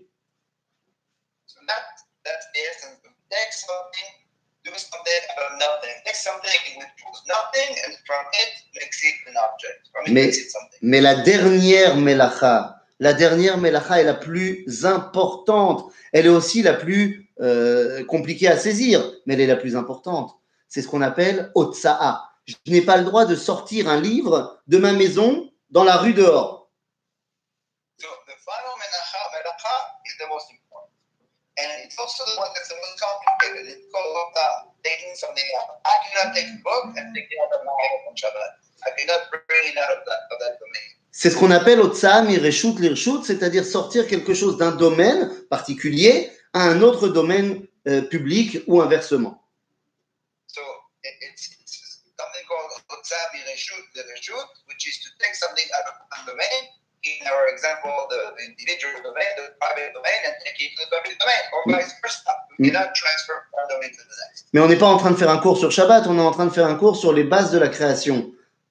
Speaker 2: So that, that's the essence of take something, do something out of nothing. Take something which was nothing, and from it makes it an object. From it
Speaker 1: Mais,
Speaker 2: makes it something.
Speaker 1: mais la dernière melacha, la dernière melacha est la plus importante. Elle est aussi la plus euh, compliquée à saisir, mais elle est la plus importante. C'est ce qu'on appelle Otsa'a. Je n'ai pas le droit de sortir un livre de ma maison dans la rue dehors.
Speaker 2: So the final melacha, melacha is the most important. And it's also the one that's the most complicated. It's called uh, taking something out. I cannot take a book and take it out of my head on Shabbat. I cannot bring it out of that, of that domain.
Speaker 1: C'est ce qu'on appelle Otsa'a mireshut lirshut, c'est-à-dire sortir quelque chose d'un domaine particulier à un autre domaine euh, public ou inversement.
Speaker 2: So it, it's, it's something called Otsa'a mireshut lirshut, which is to take something out of one domain. In our example, the, the individual domain, the private domain, and take it to the public domain, or vice versa. We cannot transfer one domain to the next.
Speaker 1: Mais on n'est pas en train de faire un cours sur Shabbat, on est en train de faire un cours sur les bases de la création.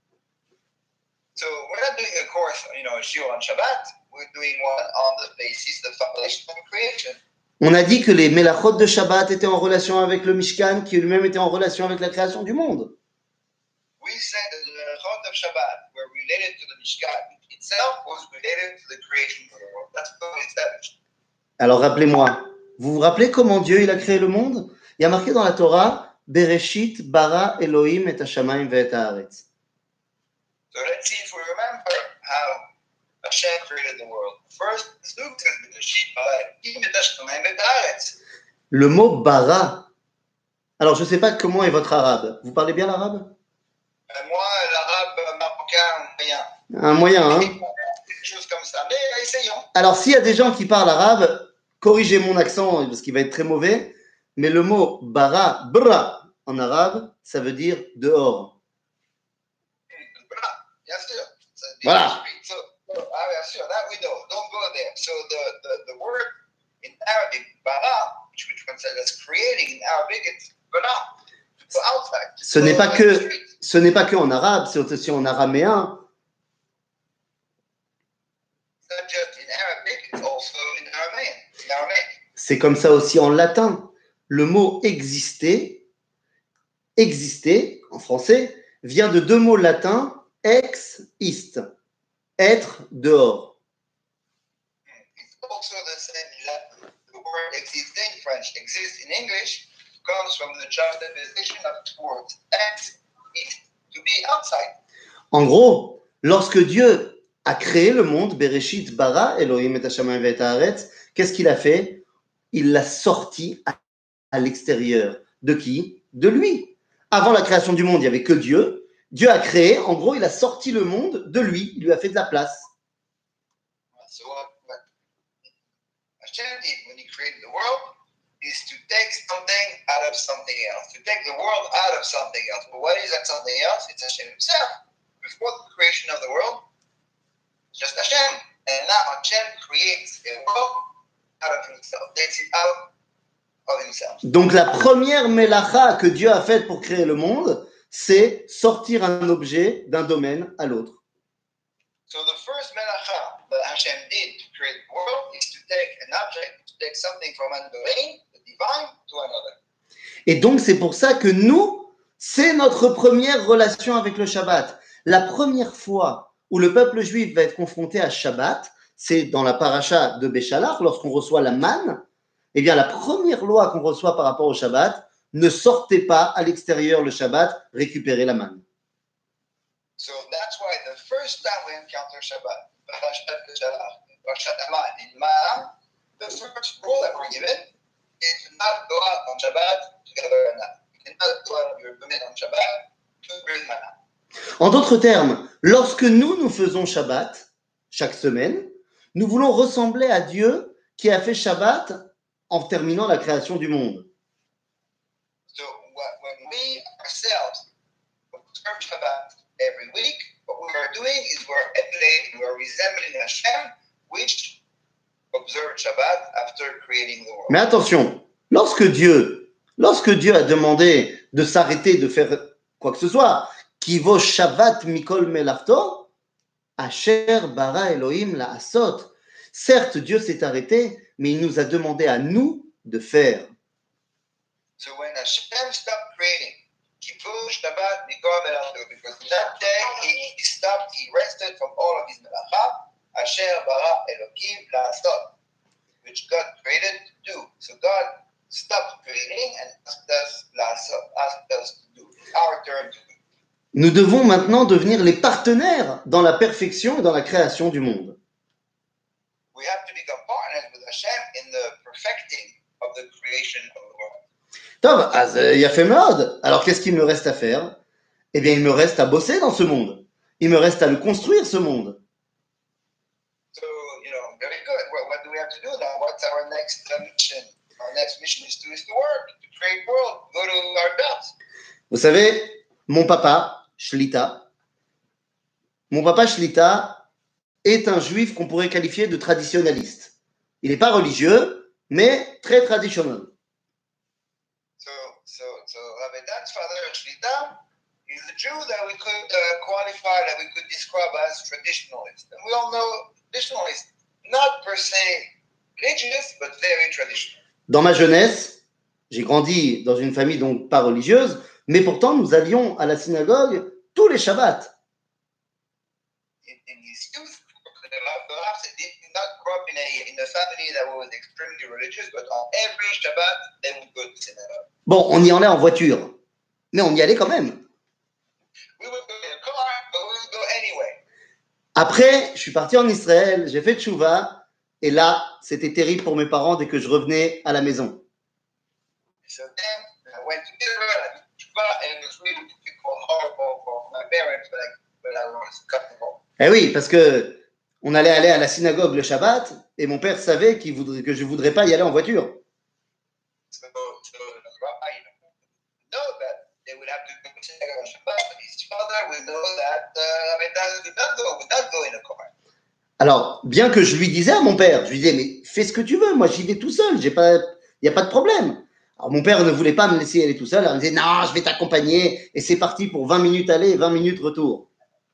Speaker 2: So we're not doing a course, you know, a shiur on Shabbat. We're doing one on the basis, the foundation of creation.
Speaker 1: On a dit que les melachot de Shabbat étaient en relation avec le Mishkan, qui lui-même était en relation avec la création du monde.
Speaker 2: We said that the melachot of Shabbat were related to the Mishkan itself, was related to the creation of the world. That's what we established.
Speaker 1: Alors rappelez-moi, vous vous rappelez comment Dieu il a créé le monde? Il y a marqué dans la Torah, Bereshit bara Elohim et hashamayim ve'et haaretz.
Speaker 2: So let's see if we remember how Hashem created the world. First, Luke says, Bereshit bara Elohim et hashamayim ve'et haaretz.
Speaker 1: Le mot bara. Alors je ne sais pas comment est votre arabe. Vous parlez bien l'arabe?
Speaker 2: Euh, moi, l'arabe marocain, rien.
Speaker 1: Un moyen, hein?
Speaker 2: Quelque chose comme ça. Mais essayons.
Speaker 1: Alors s'il y a des gens qui parlent arabe, corrigez mon accent parce qu'il va être très mauvais. Mais le mot bara, bra en arabe, ça veut dire dehors.
Speaker 2: Bien sûr.
Speaker 1: Voilà.
Speaker 2: So, so, ah, bien sûr, that we know. Don't go there. So the, the, the word in Arabic, bara, which we translate as creating in Arabic, it's bara. So outside.
Speaker 1: Ce n'est pas
Speaker 2: So,
Speaker 1: que,
Speaker 2: street.
Speaker 1: ce n'est pas que en arabe, c'est aussi en araméen.
Speaker 2: It's not just in Arabic, it's also in Aramaic. In Aramaic.
Speaker 1: C'est comme ça aussi en latin. Le mot exister, exister en français, vient de deux mots latins, ex, ist, être, dehors.
Speaker 2: It's also the same in Latin. The word existe in French, exist in English, comes from the juxtaposition of two words, ex, ist, to be outside.
Speaker 1: En gros, lorsque Dieu a créé le monde, Bereshit bara Elohim et hashamayim ve'et haaretz, qu'est-ce qu'il a fait? Il l'a sorti à, à l'extérieur. De qui? De lui. Avant la création du monde, il n'y avait que Dieu. Dieu a créé, en gros, il a sorti le monde de lui, il lui a fait de la place.
Speaker 2: So what, what Hashem did when he created the world is to take something out of something else, to take the world out of something else. But what is that something else? It's Hashem himself. Before the creation of the world, it's just Hashem. And now Hashem creates a world out of himself, takes it out of himself.
Speaker 1: Donc la première melacha que Dieu a faite pour créer le monde, c'est sortir un objet d'un domaine à l'autre.
Speaker 2: So the first melacha that Hashem did to create the world is to take an object, to take something from one domain, the divine, to another.
Speaker 1: Et donc c'est pour ça que nous, c'est notre première relation avec le Shabbat. La première fois où le peuple juif va être confronté à Shabbat, c'est dans la paracha de Béchalach, lorsqu'on reçoit la manne. Eh bien, la première loi qu'on reçoit par rapport au Shabbat, ne sortez pas à l'extérieur le Shabbat, récupérez la manne.
Speaker 2: So that's why the first time we encounter Shabbat, Parashat Beshalach, Parashat Aman, in Ma'am, the first rule that we're given is to not go out on Shabbat to gather manna. You cannot go out of your domain on Shabbat to bring manna.
Speaker 1: En d'autres termes, lorsque nous, nous faisons Shabbat, chaque semaine, nous voulons ressembler à Dieu qui a fait Shabbat en terminant la création du monde.
Speaker 2: So what, when we ourselves observe Shabbat every week, what we are doing is we're emulating, we're resembling Hashem, which observed Shabbat after creating the world.
Speaker 1: Mais attention, lorsque Dieu, lorsque Dieu a demandé de s'arrêter de faire quoi que ce soit, qui vaut Shabbat Mikol Melachto, Asher bara Elohim la asot. Certes, Dieu s'est arrêté, mais il nous a demandé à nous de faire.
Speaker 2: So when Hashem stopped creating, Kippur, Shabbat, Mikol Melachto, because that day he, he stopped, he rested from all of his melacha, Asher bara Elohim la asot, which God created to do. So God stopped creating and asked us la asot, asked us to do. It's our turn to do.
Speaker 1: Nous devons maintenant devenir les partenaires dans la perfection et dans la création du monde.
Speaker 2: We have to become partners with Hashem in the perfecting of the creation of the world.
Speaker 1: Tov, az yafé meod. Alors qu'est-ce qu'il me reste à faire? Eh bien, il me reste à bosser dans ce monde. Il me reste à le construire, ce monde.
Speaker 2: So, you know, very good. Well, what do we have to do now? What's our next uh, mission? Our next mission is to, is to work, to create world, go to our jobs.
Speaker 1: Vous savez, mon papa, Shlita, mon papa Shlita est un juif qu'on pourrait qualifier de traditionnaliste. Il n'est pas religieux, mais très traditionnel.
Speaker 2: So, so, so Rabbi Dan's father, Shlita, is a Jew that we could uh, qualify, that we could describe as traditionalist. And we all know traditionalist, not per se religious, but very traditional.
Speaker 1: Dans ma jeunesse, j'ai grandi dans une famille donc pas religieuse, mais pourtant nous allions à la synagogue tous les Shabbats.
Speaker 2: In, in his youth, perhaps he did not grow up in a, in a family that was extremely religious, but on every Shabbat, they would go to synagogue.
Speaker 1: Bon, on y allait en voiture, mais on y allait quand même.
Speaker 2: We would go in a car, but we would go anyway.
Speaker 1: Après, je suis parti en Israël, j'ai fait tchouva, et là, c'était terrible pour mes parents dès que je revenais à la maison.
Speaker 2: So then I went to Israel, I did Tshuva, and it was really difficult, horrible for my parents, but I, but I was comfortable.
Speaker 1: Eh oui, parce que on allait aller à la synagogue le Shabbat, et mon père savait qu'il voudrait, que je ne voudrais pas y aller en voiture.
Speaker 2: So, so the rabbi, you know, know that they would have to go to synagogue on Shabbat, but his father would know that uh, I mean, that would not go, would not go in a car.
Speaker 1: Alors, bien que je lui disais à mon père, je lui disais, mais fais ce que tu veux, moi j'y vais tout seul, il n'y a pas de problème. Alors mon père ne voulait pas me laisser aller tout seul, alors il me disait, non, je vais t'accompagner, et c'est parti pour vingt minutes aller et vingt minutes retour.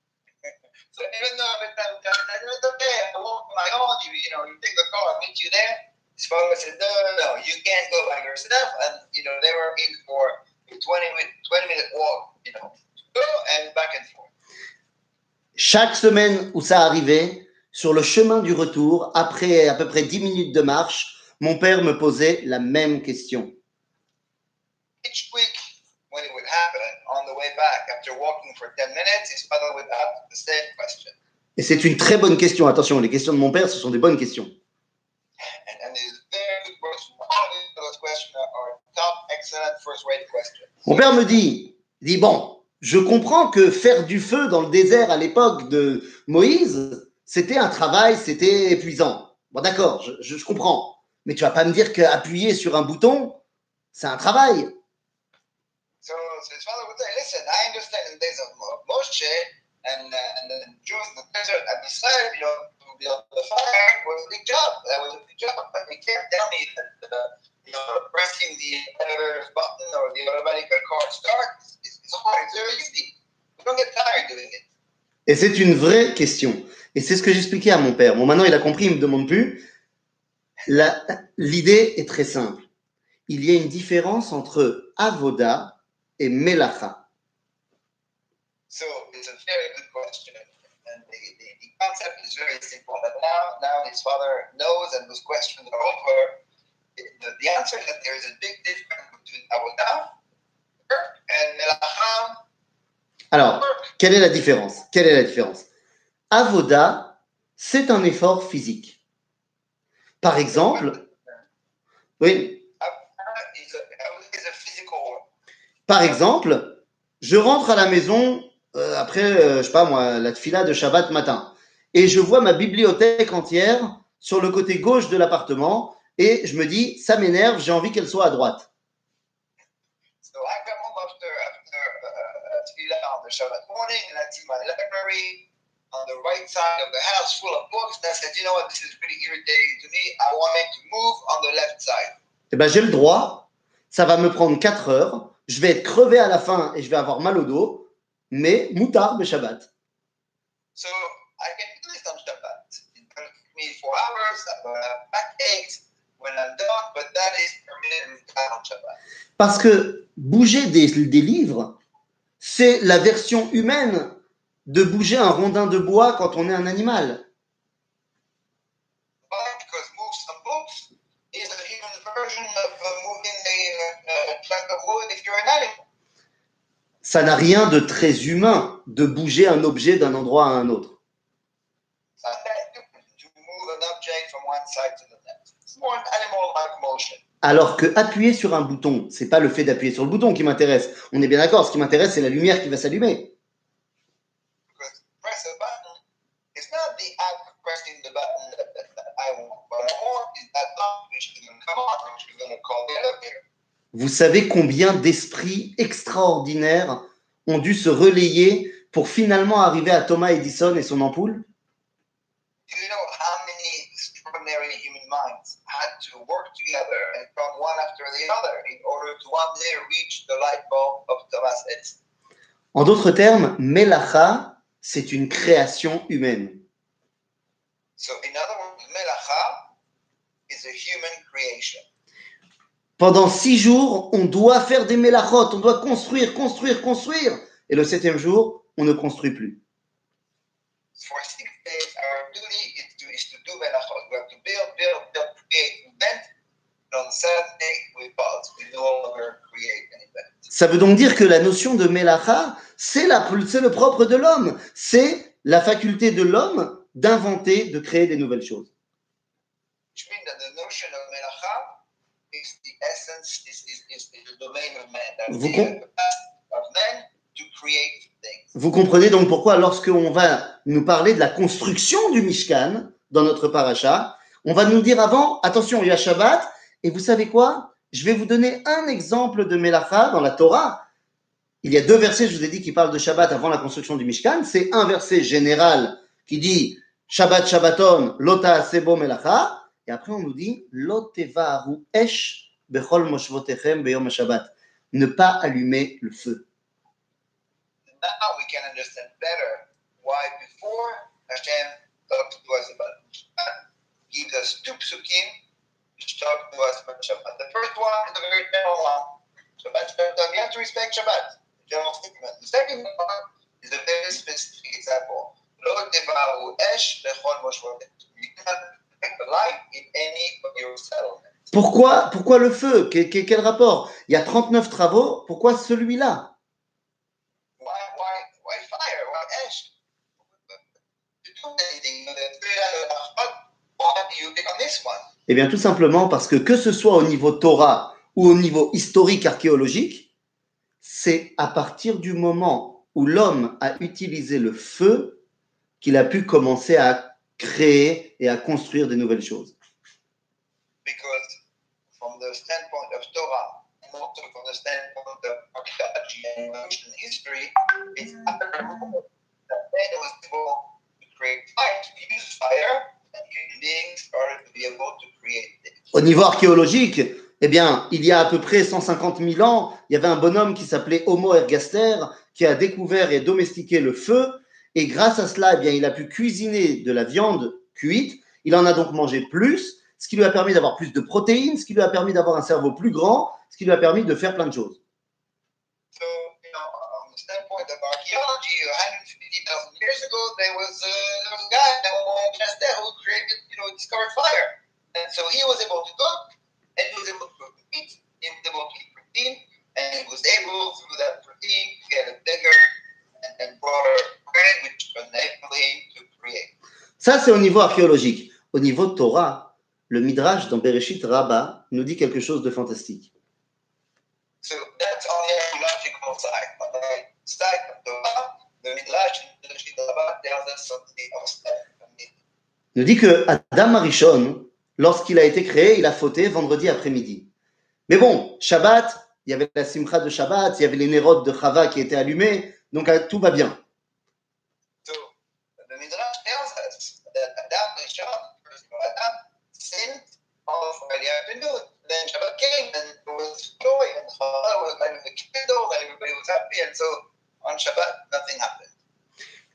Speaker 2: So even though I mean, that, that, that, that's okay, I walk on my own, you, you know, you take the car, I'll meet you there. His father said, no, no, no, you can't go by yourself, and, you know, they were in for a twenty minute walk, you know, go and back and forth.
Speaker 1: Chaque semaine où ça arrivait, sur le chemin du retour, après à peu près dix minutes de marche, mon père me posait la même question.
Speaker 2: Each week, when it would happen, on the way back, after walking for ten minutes, his father would ask the same question.
Speaker 1: Et c'est une très bonne question, attention, les questions de mon père, ce sont des bonnes questions.
Speaker 2: And, and it's very good question. All of those questions are top, excellent, first-rate questions.
Speaker 1: Mon père me dit, il dit, bon, je comprends que faire du feu dans le désert à l'époque de Moïse, c'était un travail, c'était épuisant. Bon, d'accord, je, je, je comprends. Mais tu vas pas me dire qu'appuyer sur un bouton, c'est un travail.
Speaker 2: So, so his father would say, listen, I understand in the days of Moshe and, uh, and the Jews in the desert at Israel, you know, to build the fire was a big job. That was a big job. But you can't tell me that, uh, you know, pressing the elevator button or the automatic car start is, is hard. It's very easy. You don't get tired doing it.
Speaker 1: Et c'est une vraie question. Et c'est ce que j'expliquais à mon père. Bon, maintenant, il a compris, il ne me demande plus. La, l'idée est très simple. Il y a une différence entre avoda et melacha.
Speaker 2: So it's a very good question, and the, the, the concept is very simple. But now, now his father knows, and those questions are over. The, the answer is that there is a big difference between avodah and melacha.
Speaker 1: Alors, quelle est la différence? Quelle est la différence? Avoda, c'est un effort physique. Par exemple, oui. Par exemple, je rentre à la maison euh, après, euh, je sais pas moi, la tfila de Shabbat matin, et je vois ma bibliothèque entière sur le côté gauche de l'appartement, et je me dis, ça m'énerve, j'ai envie qu'elle soit à droite.
Speaker 2: So I come home after after uh, tefillah on the Shabbat morning, and I see my library on the right side of the house full of books. And I said, you know what, this is pretty irritating to me. I wanted to move on the left side.
Speaker 1: Eh ben, j'ai le droit. Ça va me prendre quatre heures. Je vais être crevé à la fin et je vais avoir mal au dos. Mais moutard be Shabbat.
Speaker 2: So I can do this on Shabbat. It will take me four hours. I'm going to have backaches when I'm done, but that is permitted on Shabbat.
Speaker 1: Parce que bouger des, des livres, c'est la version humaine de bouger un rondin de bois quand on est un animal.
Speaker 2: Why? Because move some books is a human version of uh, moving a, uh, a chunk of wood if you're an animal.
Speaker 1: Ça n'a rien de très humain de bouger un objet d'un endroit à un autre.
Speaker 2: It's not that different to move an object from one side to the next. It's more an animal-like motion.
Speaker 1: Alors que appuyer sur un bouton, c'est pas le fait d'appuyer sur le bouton qui m'intéresse. On est bien d'accord, ce qui m'intéresse, c'est la lumière qui va s'allumer.
Speaker 2: Because press a button, it's not the act of pressing the button that, that, that I want. What I want is that light which is going to come on, which is going to call the elevator.
Speaker 1: Vous savez combien d'esprits extraordinaires ont dû se relayer pour finalement arriver à Thomas Edison et son ampoule?
Speaker 2: Do you know how many extraordinary human minds had to work together and from one after the other in order to one day reach the light bulb of Thomas Edison?
Speaker 1: En d'autres termes, Melacha, c'est une création humaine.
Speaker 2: So in other words, Melacha is a human creation.
Speaker 1: Pendant six jours, on doit faire des Melachot, on doit construire, construire, construire. Et le septième jour, on ne construit plus.
Speaker 2: For six days, our duty is to, is to do Melachot. We have to build, build, build, create, invent. And on the seventh day, we pause. We no longer create and invent.
Speaker 1: Ça veut donc dire que la notion de Melacha, c'est, la, c'est le propre de l'homme. C'est la faculté de l'homme d'inventer, de créer des nouvelles choses.
Speaker 2: Which means that the notion of Melacha is the essence, is, is, is, is the domain of man. That's
Speaker 1: Vous
Speaker 2: the
Speaker 1: com-
Speaker 2: capacity of man to create things.
Speaker 1: Vous comprenez donc pourquoi lorsqu'on va nous parler de la construction du Mishkan dans notre paracha, on va nous dire avant, attention, il y a Shabbat, et vous savez quoi? Je vais vous donner un exemple de Melacha dans la Torah. Il y a deux versets, je vous ai dit, qui parlent de Shabbat avant la construction du Mishkan. C'est un verset général qui dit Shabbat Shabbaton, lota sebo Melacha. Et après, on nous dit Lotevaru esh bechol moshvotechem beyom Shabbat. Ne pas allumer le feu.
Speaker 2: Now we can understand better why before Hashem talked to us about Shabbat, gives us two psukim which talk to us about Shabbat. The first one is a very general one. Shabbat, Shabbat, we have to respect Shabbat. The general statement. The second one is a very specific example. Lo tevaru esh bechol moshvotechem. You cannot respect the light in any of your settlements.
Speaker 1: Pourquoi, pourquoi le feu? Quel, quel, quel rapport? Il y a trente-neuf travaux, pourquoi celui-là?
Speaker 2: Why, why, why fire? Why ash? To do anything, why do you pick on this one?
Speaker 1: Eh bien, tout simplement parce que que ce soit au niveau Torah ou au niveau historique archéologique, c'est à partir du moment où l'homme a utilisé le feu qu'il a pu commencer à créer et à construire de nouvelles choses.
Speaker 2: Because from the standpoint of Torah, and also from the standpoint of archaeology and ancient history, it's unremarkable that man was able to create fire, to use fire, and human beings started to be able to create things.
Speaker 1: Au niveau archéologique, eh bien, il y a à peu près cent cinquante mille ans, il y avait un bonhomme qui s'appelait Homo ergaster qui a découvert et domestiqué le feu. Et grâce à cela, eh bien, il a pu cuisiner de la viande cuite. Il en a donc mangé plus, ce qui lui a permis d'avoir plus de protéines, ce qui lui a permis d'avoir un cerveau plus grand, ce qui lui a permis de faire plein de choses.
Speaker 2: So, you know, on the standpoint of archaeology, one hundred fifty thousand years ago, there was, uh, there was a guy, Homo ergaster, who created, you know, discovered fire. And so he was able to cook, and he was able to cook meat, he was able to eat protein, and he was able, through that protein, to get a bigger and, and broader brain, which enabled him to create.
Speaker 1: Ça, c'est au niveau archéologique. Au niveau Torah, le Midrash dans Bereshit Rabbah nous dit quelque chose de fantastique.
Speaker 2: So that's on the archaeological side. On the side of Torah, the Midrash in Bereshit Rabbah tells us something outstanding.
Speaker 1: Il nous dit que Adam Arishon, lorsqu'il a été créé, il a fauté vendredi après-midi. Mais bon, Shabbat, il y avait la simcha de Shabbat, il y avait les nérodes de Chava qui étaient allumés, donc tout va bien.
Speaker 2: So the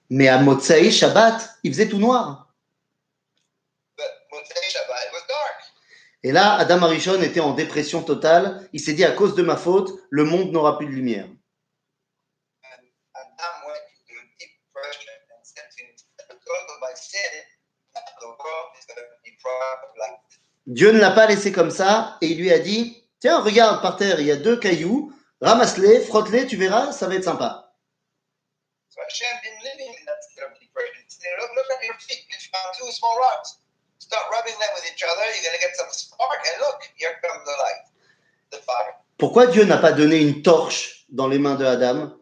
Speaker 1: Mais à Motsai Shabbat, il faisait tout noir.
Speaker 2: But Motzei Shabbat, it was dark.
Speaker 1: Et là, Adam Arishon était en dépression totale. Il s'est dit, à cause de ma faute, le monde n'aura plus de lumière.
Speaker 2: And Adam went into a deep depression and said to himself, because of my sin, the world is going to be deprived of light.
Speaker 1: Dieu ne l'a pas laissé comme ça et il lui a dit, tiens, regarde par terre, il y a deux cailloux, ramasse-les, frotte-les, tu verras, ça va être sympa.
Speaker 2: So Hashem didn't live in that state of depression. He said, look, look at your feet. You found two small rocks. Start rubbing them with each other. You're going to get some spark. And look, here comes the light, the fire.
Speaker 1: Pourquoi Dieu n'a pas donné une torche dans les mains de Adam?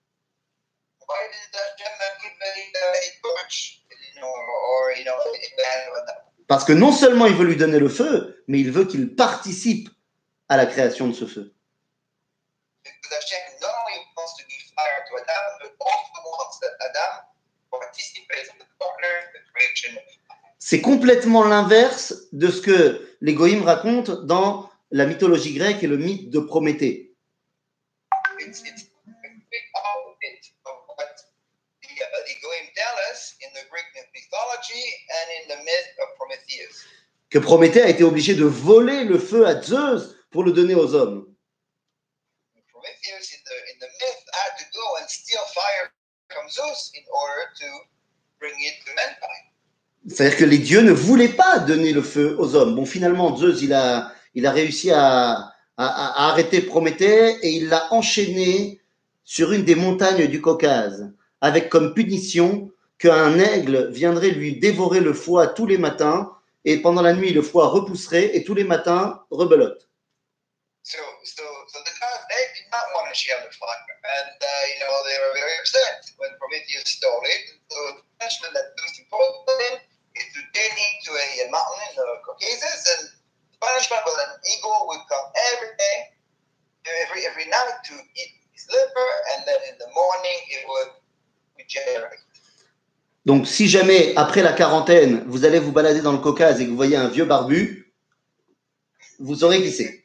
Speaker 2: Why did Hashem not give a, uh, a torch, you know, or, you know, a hand of Adam?
Speaker 1: Parce que non seulement il veut lui donner le feu, mais il veut qu'il participe à la création de ce feu.
Speaker 2: Because Hashem not only wants to give fire to Adam, but also wants that Adam participates in the partner, the creation.
Speaker 1: C'est complètement l'inverse de ce que les Goïms racontent dans la mythologie grecque et le mythe de Prométhée.
Speaker 2: It's, it's a big opposite of what the, uh, the Goyim tell us in the Greek mythology and in the myth of Prometheus.
Speaker 1: Que Prométhée a été obligé de voler le feu à Zeus pour le donner aux hommes.
Speaker 2: Prometheus in the, in the myth had to go and steal fire from Zeus in order to bring it to mankind.
Speaker 1: C'est-à-dire que les dieux ne voulaient pas donner le feu aux hommes. Bon, finalement, Zeus, il a, il a réussi à, à, à arrêter Prométhée et il l'a enchaîné sur une des montagnes du Caucase, avec comme punition qu'un aigle viendrait lui dévorer le foie tous les matins, et pendant la nuit, le foie repousserait, et tous les matins, rebelote.
Speaker 2: So, so, so the gods, they did not want to share the fire, and uh, you know they were very upset when Prometheus stole it. So the punishment that Zeus imposed on him is to take him to a, a mountain in the Caucasus, and the punishment was an eagle would come every day, every every night to eat his liver, and then in the morning it would regenerate.
Speaker 1: Donc, si jamais, après la quarantaine, vous allez vous balader dans le Caucase et que vous voyez un vieux barbu, vous saurez qui c'est.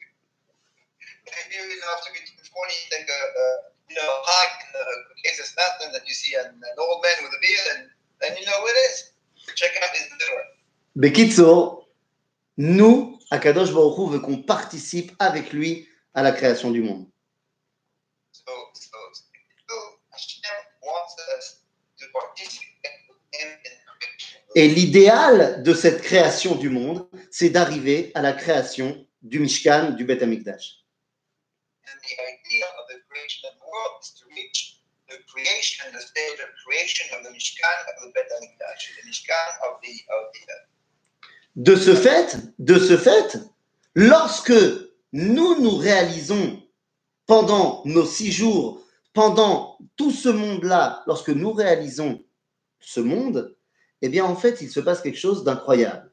Speaker 2: If you, you know, after forty, you take a, a you know hike in the Caucasus mountain, that you see an, an old man with a beard, and then you know who it is. Check out his liver.
Speaker 1: Bekitso, nous, Akadosh Baruch Hu veut qu'on participe avec lui à la création du monde.
Speaker 2: So, so, so Hashem wants us to participate with him in the creation.
Speaker 1: Et l'idéal de cette création du monde, c'est d'arriver à la création du Mishkan, du Beth Amikdash.
Speaker 2: And the idea of the creation of the world is to reach the creation, the stage of creation of the Mishkan of the Beit HaMikdash, the Mishkan of the of the.
Speaker 1: De ce fait, de ce fait, lorsque nous nous réalisons pendant nos six jours, pendant tout ce monde-là, lorsque nous réalisons ce monde, eh bien en fait, il se passe quelque chose d'incroyable.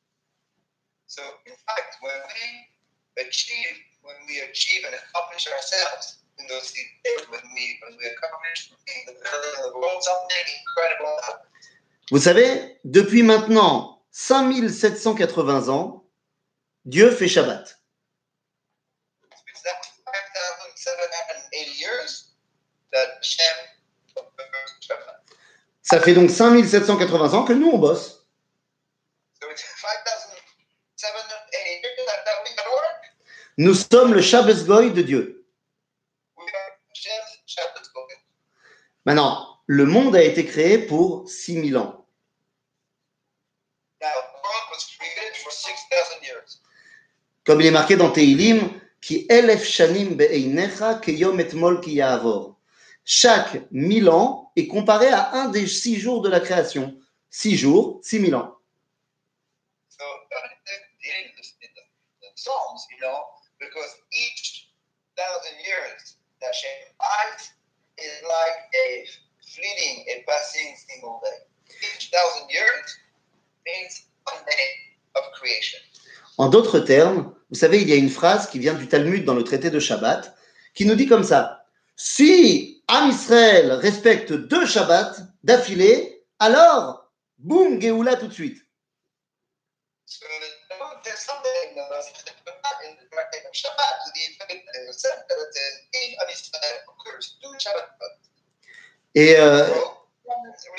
Speaker 2: So, in fact, when we achieve, when we achieve and accomplish ourselves in those six days, when we when we accomplish the building of the world, something incredible happens.
Speaker 1: Vous savez, depuis maintenant cinq mille sept cent quatre-vingts ans, Dieu fait Shabbat.
Speaker 2: It's not five thousand seven hundred eighty years that Hashem observes Shabbat.
Speaker 1: Ça fait donc cinq mille sept cent quatre-vingts ans que nous, on bosse.
Speaker 2: So it's five thousand seven hundred eighty years that, that we can work.
Speaker 1: Nous sommes le Shabbos Goy de Dieu.
Speaker 2: We are Hashem's Shabbat Goyim.
Speaker 1: Maintenant, le monde a été créé pour six mille ans.
Speaker 2: Now, the world was created for six thousand years.
Speaker 1: Comme il est marqué dans Tehilim, Ki elef shanim be'einecha keyom etmol ki ya'avor. Chaque mille ans est comparé à un des six jours de la création. Six jours, six mille ans.
Speaker 2: So, God is dealing this in the, the Psalms, you know, because each thousand years that Hashem lies is like a fleeting, a passing single day. Each thousand years means one day of creation.
Speaker 1: En d'autres termes, vous savez, il y a une phrase qui vient du Talmud dans le traité de Shabbat, qui nous dit comme ça: si Am Israël respecte deux Shabbats d'affilée, alors, boum, Géoula tout de suite.
Speaker 2: So there's something in the in the practice of Shabbat to the effect that it said that it says if Am Israel occurs two Shabbat.
Speaker 1: Et, euh,
Speaker 2: So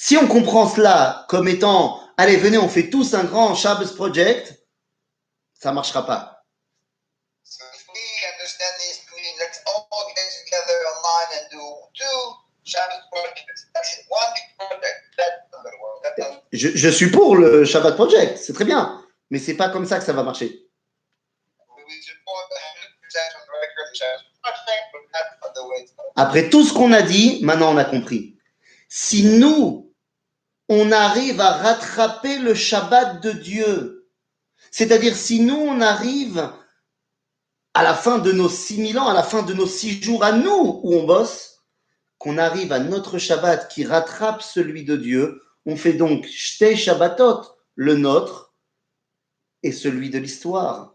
Speaker 1: Si on comprend cela comme étant, allez, venez, on fait tous un grand Shabbos project, ça ne marchera pas.
Speaker 2: So if we understand this, we let's all get together online and do two Shabbos projects. That's it. One big project. That's not going to work. That's not
Speaker 1: Je, je suis pour le Shabbat project, c'est très bien, mais c'est pas comme ça que ça va marcher.
Speaker 2: we, we support one hundred percent of the regular Shabbos project, but that's not the way it's going.
Speaker 1: Après tout ce qu'on a dit, maintenant on a compris. Si nous, on arrive à rattraper le Shabbat de Dieu, c'est-à-dire si nous, on arrive à la fin de nos six mille ans, à la fin de nos six jours à nous où on bosse, qu'on arrive à notre Shabbat qui rattrape celui de Dieu, on fait donc Shtei Shabbatot, le nôtre et celui de l'histoire.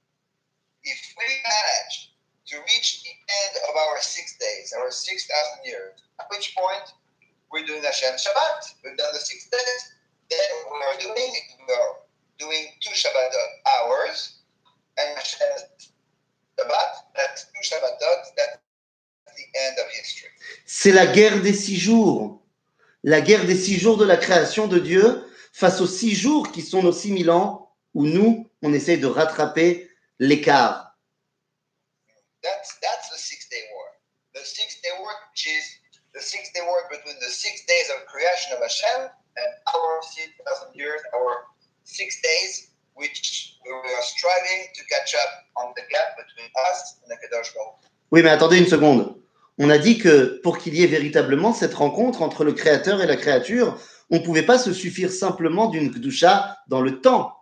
Speaker 2: If we manage to reach the end of our six days, our six thousand years, at which point we're doing Hashem Shabbat, we've done the six days, then we are doing, we are doing two Shabbatot hours, and Hashem Shabbat, that's two Shabbatot, that's the end of history.
Speaker 1: C'est la guerre des six jours. La guerre des six jours de la création de Dieu face aux six jours qui sont nos six mille ans où nous, on essaye de rattraper l'écart.
Speaker 2: That's, that's the six-day war. The six-day war, which is the six-day war between the six days of creation of Hashem and our six thousand years, our six days, which we are striving to catch up on the gap between us and the Kadosh Baruch Hu.
Speaker 1: Oui, mais attendez une seconde. On a dit que pour qu'il y ait véritablement cette rencontre entre le Créateur et la créature, on ne pouvait pas se suffire simplement d'une Kedusha dans le temps.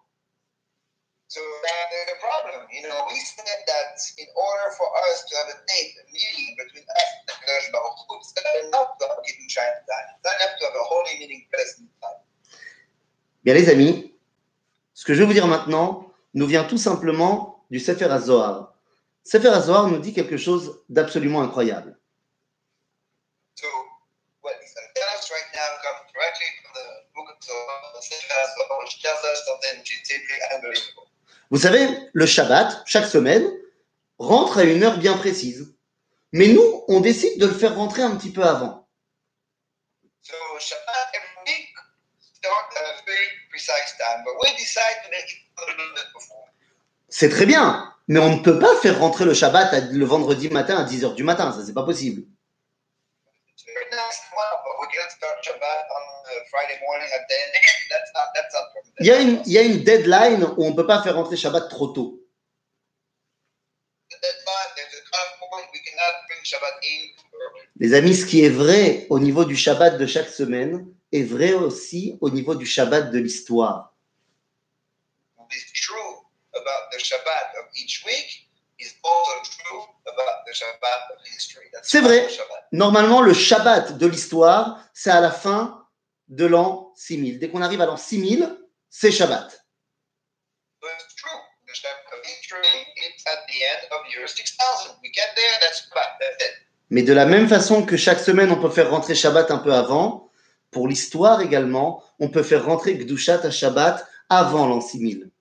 Speaker 2: So now there's a problem. You know, we said that in order for us to have a date, a meeting between us and the Kadosh Baruch Hu, it's not enough to have a Kedusha in time. It's not enough to have a holy meeting place in time.
Speaker 1: Bien les amis, ce que je vais vous dire maintenant nous vient tout simplement du Sefer HaZohar. Sefer HaZohar nous dit quelque chose d'absolument incroyable.
Speaker 2: So what he's going to tell us right now comes directly from the book of Zohar, the Sefer HaZohar, which tells us something which is simply unbelievable.
Speaker 1: Vous savez, le Shabbat, chaque semaine, rentre à une heure bien précise. Mais nous, on décide de le faire rentrer un petit peu avant.
Speaker 2: So Shabbat every week starts at a very precise time, but we decide to make it a little bit before.
Speaker 1: C'est très bien, mais on ne peut pas faire rentrer le Shabbat à- le vendredi matin à dix heures du matin, ça c'est pas possible.
Speaker 2: It's very nice, well, but we can't start Shabbat on uh, Friday morning at ten. That's not that's not permitted.
Speaker 1: Il y a une, il y a une deadline où on ne peut pas faire rentrer Shabbat trop tôt.
Speaker 2: The deadline, there's a cut point. We cannot bring Shabbat in too early.
Speaker 1: Les amis, ce qui est vrai au niveau du Shabbat de chaque semaine est vrai aussi au niveau du Shabbat de l'histoire.
Speaker 2: What is true about the Shabbat of each week is also true about the Shabbat of history. That's
Speaker 1: C'est
Speaker 2: part of
Speaker 1: vrai.
Speaker 2: the Shabbat.
Speaker 1: Normalement, le Shabbat de l'histoire, c'est à la fin de l'an six mille. Dès qu'on arrive à l'an six mille, c'est Shabbat.
Speaker 2: So it's true. The Shabbat of history is at the end of year six thousand. We get there, that's Shabbat. That's it.
Speaker 1: Mais de la même façon que chaque semaine, on peut faire rentrer Shabbat un peu avant, pour l'histoire également, on peut faire rentrer Gdushat à Shabbat avant l'an six mille.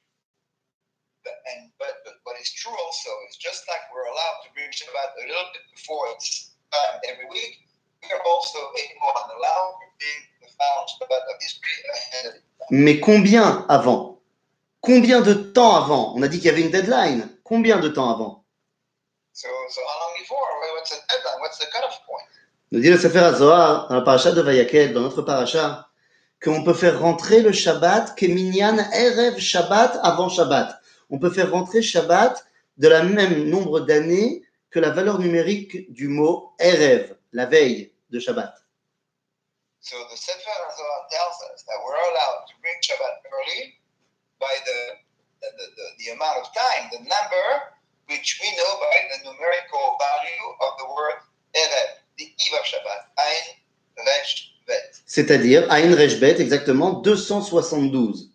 Speaker 2: But, and, but, but what is true also is just like we're allowed to bring Shabbat a little bit before its time every week, we are also able and allowed to bring the found Shabbat of history ahead of it.
Speaker 1: Mais combien avant? Combien de temps avant? On a dit qu'il y avait une deadline. Combien de temps avant?
Speaker 2: So, so how long before? Well, what's the deadline? What's the cutoff point?
Speaker 1: Nous dit le Sefer HaZohar, dans la paracha de Vayakel, dans notre paracha, qu'on peut faire rentrer le Shabbat, Keminyan Erev Shabbat avant Shabbat. On peut faire rentrer Shabbat de la même nombre d'années que la valeur numérique du mot Erev, la veille de Shabbat.
Speaker 2: So the Sefer HaZohar tells us that we're allowed to bring Shabbat early by the the, the, the, the amount of time, the number, which we know by the numerical value of the word Erev, the eve of Shabbat, Ein Resh Bet,
Speaker 1: C'est-à-dire, Aïn Reshbet, exactement deux cent soixante-douze.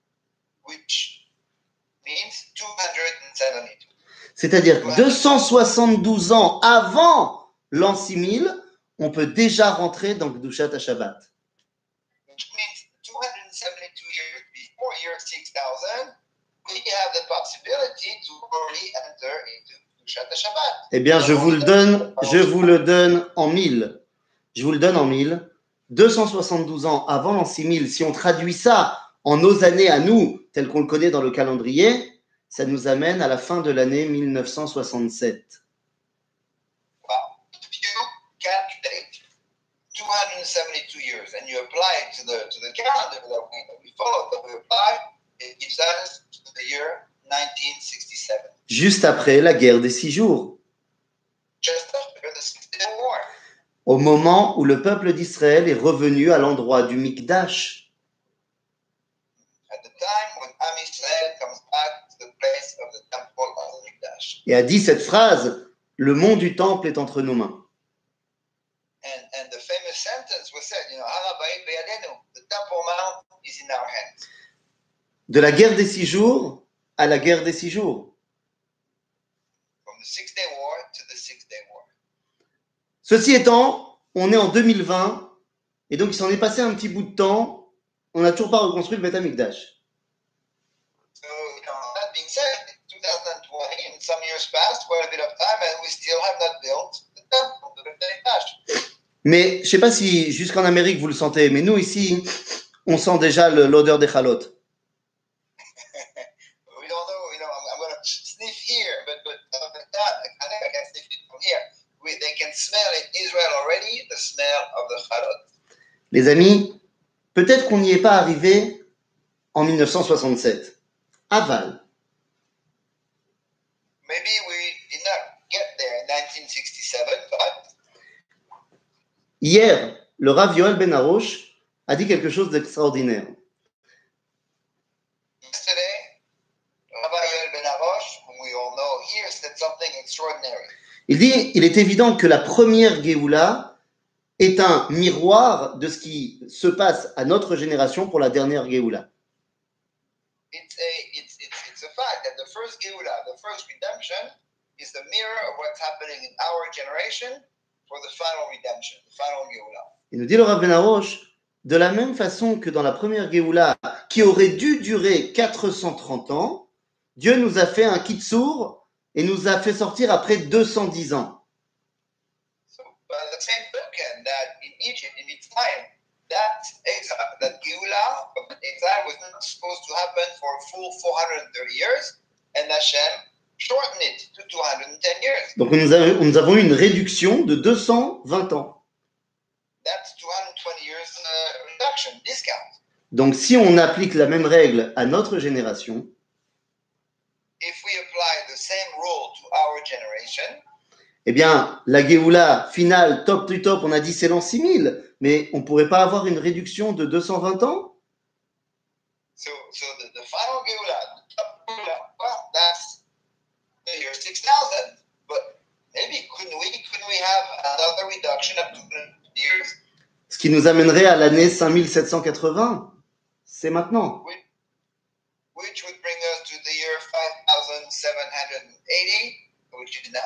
Speaker 2: which means two hundred seventy-two.
Speaker 1: C'est-à-dire que deux cent soixante-douze ans avant l'an six mille, on peut déjà rentrer dans Gdushat à Shabbat.
Speaker 2: Which means two hundred seventy-two years before year six thousand, we have the possibility to already enter into Kedushat Shabbat.
Speaker 1: Eh bien, je vous le donne, je vous le donne en mille. Je vous le donne en mille. deux cent soixante-douze ans avant l'an six mille, si on traduit ça en nos années à nous, tel qu'on le connaît dans le calendrier, ça nous amène à la fin de l'année mille neuf cent soixante-sept.
Speaker 2: Wow. If you calculate two hundred seventy-two years and you apply it to the to the calendar that we, that we follow, that we apply, it gives us to the year nineteen sixty-seven.
Speaker 1: Juste après la guerre des six jours,
Speaker 2: Just after the Six Day War.
Speaker 1: au moment où le peuple d'Israël est revenu à l'endroit du Mikdash.
Speaker 2: At the time when Am Yisrael comes back to the place of the temple of the Mikdash.
Speaker 1: Et a dit cette phrase, le mont du temple est entre nos mains.
Speaker 2: And, and the famous sentence was said, you know, Har HaBayit beyadenu, the temple mount is in our hands.
Speaker 1: De la guerre des six jours à la guerre des six jours.
Speaker 2: From the Six Day War to the Six Day War.
Speaker 1: Ceci étant, on est en deux mille vingt, et donc il s'en est passé un petit bout de temps, on n'a toujours pas reconstruit le Beth Amikdash.
Speaker 2: So, you know, that being said, twenty twenty and some years passed, quite a bit of time, and we still have not built the temple, the Beth Amikdash.
Speaker 1: Mais je ne sais pas si jusqu'en Amérique vous le sentez, mais nous ici, on sent déjà le- l'odeur des chalotes.
Speaker 2: We don't know, you know, I'm, I'm going to sniff here, but, but other than that, I think I can sniff it from here. We, they can smell in Israel already, the smell of the chalot.
Speaker 1: Les amis, peut-être qu'on n'y est pas arrivé en mille neuf cent soixante-sept. Aval.
Speaker 2: Maybe we did not get there in nineteen sixty-seven, but
Speaker 1: Hier, le Rav Yoel Ben Arosh a dit quelque chose d'extraordinaire.
Speaker 2: yesterday, Rabbi Yoel Ben Arosh, whom we all know here, said something extraordinary.
Speaker 1: Il dit, il est évident que la première Géoula est un miroir de ce qui se passe à notre génération pour la dernière Géoula.
Speaker 2: It's a, it's, it's, it's a fact that the first Geulah, the first redemption, is the mirror of what's happening in our generation for the final redemption, the final Geulah.
Speaker 1: Il nous dit le Rav Ben Arosh, de la même façon que dans la première Géoula, qui aurait dû durer quatre cent trente ans, Dieu nous a fait un kitsour et nous a fait sortir après deux cent dix ans.
Speaker 2: So, by the same token, that in Egypt, in Mitzrayim, that exile, that Geulah of exile was not supposed to happen for a full four hundred thirty years, and Hashem shortened it to two hundred ten years.
Speaker 1: Donc nous, avons, nous avons eu une réduction de deux cent vingt ans.
Speaker 2: That's two hundred twenty years uh, reduction, discount.
Speaker 1: Donc si on applique la même règle à notre génération,
Speaker 2: If we apply the same rule to our generation,
Speaker 1: eh bien, la Géoula finale, top du top, on a dit c'est l'an six mille, mais on ne pourrait pas avoir une réduction de deux cent vingt ans?
Speaker 2: so so the, the final Geulah, the top Geulah, well, that's the year six thousand. But maybe couldn't we couldn't we have another reduction of two hundred years?
Speaker 1: Ce qui nous amènerait à l'année cinq mille sept cent quatre-vingts. C'est maintenant.
Speaker 2: Which would bring us to the year five thousand seven hundred eighty, which is now.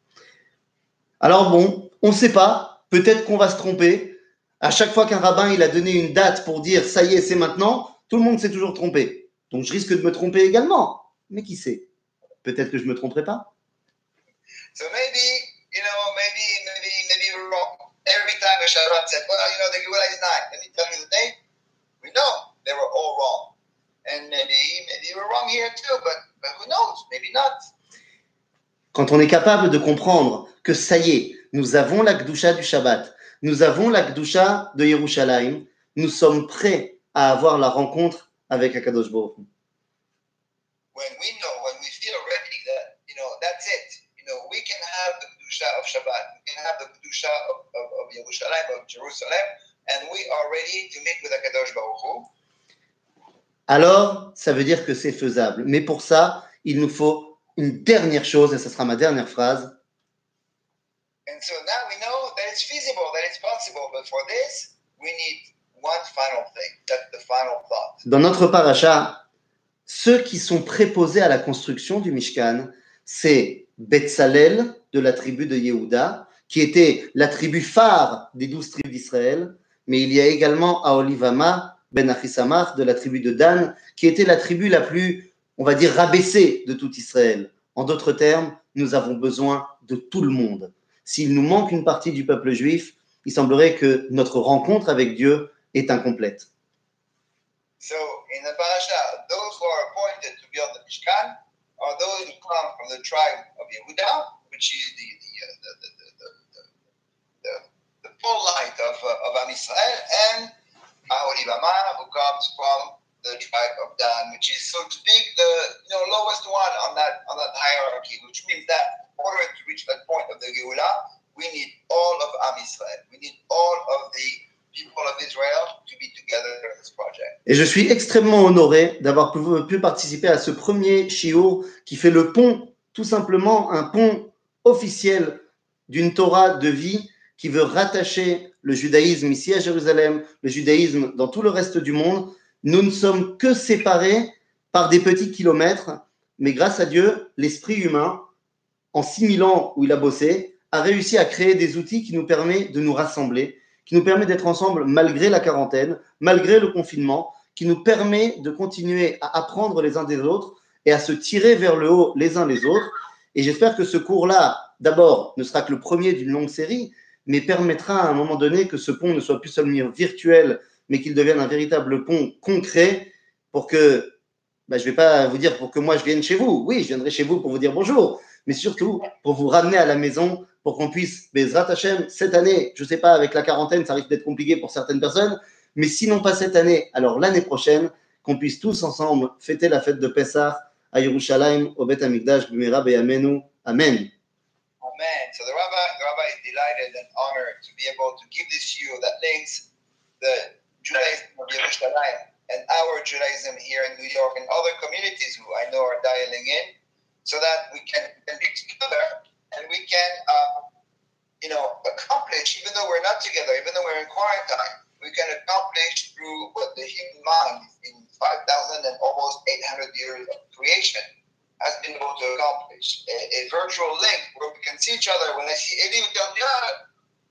Speaker 1: Alors bon, on ne sait pas, peut-être qu'on va se tromper. À chaque fois qu'un rabbin il a donné une date pour dire ça y est, c'est maintenant, tout le monde s'est toujours trompé. Donc je risque de me tromper également. Mais qui sait? Peut-être que je ne me tromperai pas.
Speaker 2: So maybe, you know, maybe, maybe, maybe we're wrong. Every time the Shabbat said, well, you know, the Geulah is nine. Let me tell you the date. We know they were all wrong. And maybe, maybe we're wrong here too, but, but who knows? Maybe not.
Speaker 1: Quand on est capable de comprendre que ça y est, nous avons la Kedusha du Shabbat, nous avons la Kedusha de Yerushalayim, nous sommes prêts à avoir la rencontre avec Akadosh Baruch Hu.
Speaker 2: When we know, when we feel ready that, you know, that's it. You know, we can have the Kedusha of Shabbat, we can have the Kedusha of, of, of Yerushalayim, of Jerusalem, and we are ready to meet with Akadosh Baruch Hu.
Speaker 1: Alors, ça veut dire que c'est faisable. Mais pour ça, il nous faut une dernière chose, et ce sera ma dernière phrase.
Speaker 2: And so now we know that it's feasible, that it's possible, but for this, we need one final thing. That's the final thought.
Speaker 1: Dans notre paracha, ceux qui sont préposés à la construction du Mishkan, c'est Betsalel de la tribu de Yehuda, qui était la tribu phare des douze tribus d'Israël, mais il y a également Aholivama ben Achisamach de la tribu de Dan, qui était la tribu la plus, on va dire, rabaissée de tout Israël. En d'autres termes, nous avons besoin de tout le monde. S'il nous manque une partie du peuple juif, il semblerait que notre rencontre avec Dieu est incomplète.
Speaker 2: So in the parasha, those who are appointed to build the Mishkan are those who come from the tribe of Yehuda, which is the the uh, the, the, the, the, the, the full light of uh, of Am Yisrael, and Aholibama, who comes from the tribe of Dan, which is, so to speak, the you know lowest one on that on that hierarchy. Which means that in order to reach that point of the Geulah, we need all of Am Yisrael. We need all of the people of Israel to be together in this project.
Speaker 1: Et je suis extrêmement honoré d'avoir pu, pu participer à ce premier shiur qui fait le pont, tout simplement un pont officiel d'une Torah de vie qui veut rattacher le judaïsme ici à Jérusalem, le judaïsme dans tout le reste du monde. Nous ne sommes que séparés par des petits kilomètres, mais grâce à Dieu, l'esprit humain, en six mille ans où il a bossé, a réussi à créer des outils qui nous permettent de nous rassembler, qui nous permet d'être ensemble malgré la quarantaine, malgré le confinement, qui nous permet de continuer à apprendre les uns des autres et à se tirer vers le haut les uns les autres. Et j'espère que ce cours-là, d'abord, ne sera que le premier d'une longue série, mais permettra à un moment donné que ce pont ne soit plus seulement virtuel, mais qu'il devienne un véritable pont concret pour que, bah, je ne vais pas vous dire pour que moi je vienne chez vous. Oui, je viendrai chez vous pour vous dire bonjour, mais surtout pour vous ramener à la maison, pour qu'on puisse, Bezrat Hashem, cette année, je ne sais pas, avec la quarantaine, ça risque d'être compliqué pour certaines personnes, mais sinon pas cette année, alors l'année prochaine, qu'on puisse tous ensemble fêter la fête de Pessah à Yerushalayim, au Beth Amikdash, B'mira B'yamenu. Amen.
Speaker 2: Amen. So the rabbi, the rabbi is delighted and honored to be able to give this shiur that links the Judaism of Yerushalayim and our Judaism here in New York and other communities who I know are dialing in, so that we can, can be together and we can, uh, you know, accomplish, even though we're not together, even though we're in quarantine, we can accomplish through what the human mind in five thousand and almost eight hundred years of creation has been able to accomplish. A, a virtual link where we can see each other. When I see Eli, we tell me, ah,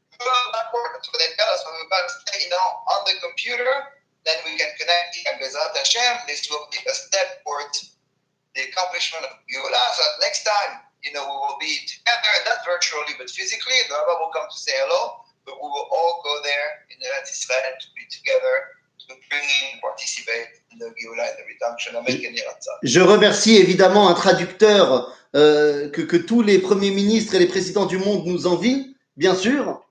Speaker 2: that's what they tell us when we're about to stay, you know, on the computer, then we can connect and Bezrat Hashem, this will be a step towards the accomplishment of Geulah. So next time, you know, we will be together, not virtually, but physically. The Rabbi will come to say hello, but we will all go there in Eretz Israel to be together, to bring in, participate in the Geulah and the redemption of Melech Yeratzah.
Speaker 1: Je remercie évidemment un traducteur euh, que, que tous les premiers ministres et les présidents du monde nous envient, bien sûr.
Speaker 2: Uh,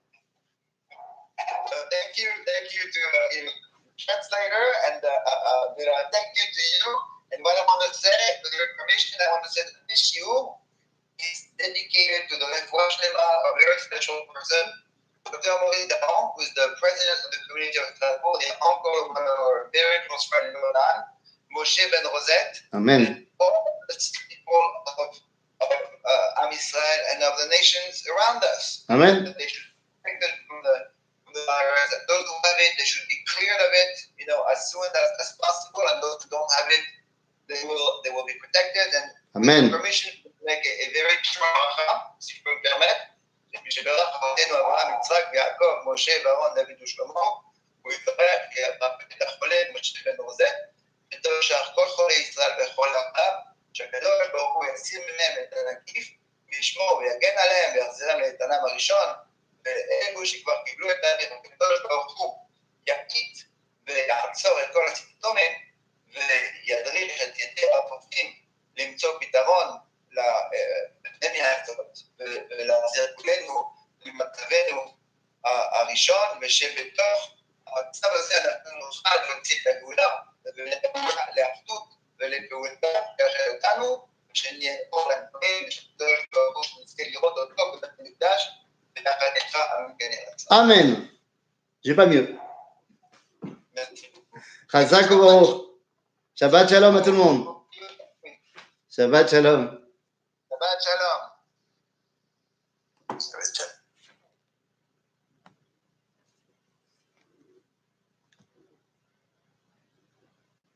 Speaker 2: thank you, thank you to uh, you translator, and uh, uh, uh, thank you to you. And what I want to say, with your permission, I want to say that this shiur is dedicated to the Refuah Shlema, a very special person, Doctor Maurice Daron, who is the president of the community of Strasbourg, and uncle of our very close friend in Lausanne, Moshe Ben Rosette,
Speaker 1: Amen.
Speaker 2: and all the people of, of uh, Am Yisrael and of the nations around us.
Speaker 1: Amen.
Speaker 2: That they should be protected from the, from the virus, and those who have it, they should be cleared of it, you know, as soon as, as possible, and those who don't have it, they will they will be protected. And
Speaker 1: Amen.
Speaker 2: with permission to make a, a very strong bracha, si je peux me permettre. שברך אבותינו אברהם, יצחק ויעקב, משה ואהרון, דוד ושלמה, הוא יברך את החולה, משה בן רוזט, וטוב שאר כל חולי ישראל וכל העם, שהקדוש ברוך הוא ישים מהם את הנגיף, וישמור ויגן עליהם ויחזירם לאיתנם הראשון, ואלו שכבר קיבלו את הנגיף, הקדוש ברוך הוא יקיט ויעצור את כל הסימפטומים, וידריך את ידי הרופאים למצוא פתרון לפנדמיה הזאת, ולהחזיר כולנו למצבנו הראשון, ושבתוך המצב הזה אנחנו נוכל להוציא את הגאולה, לאחדות ולפעולתה כאשר אותנו, ושנהיה אור לנפגעים, ושנזכה לראות אותו בבית המקדש, ויחד איתך אמן כן יהיה רצון.
Speaker 1: Amen. J'ai pas mieux.
Speaker 2: Merci.
Speaker 1: Chazak Baruch. Shabbat shalom à tout le monde. Shabbat shalom.
Speaker 2: Shabbat shalom.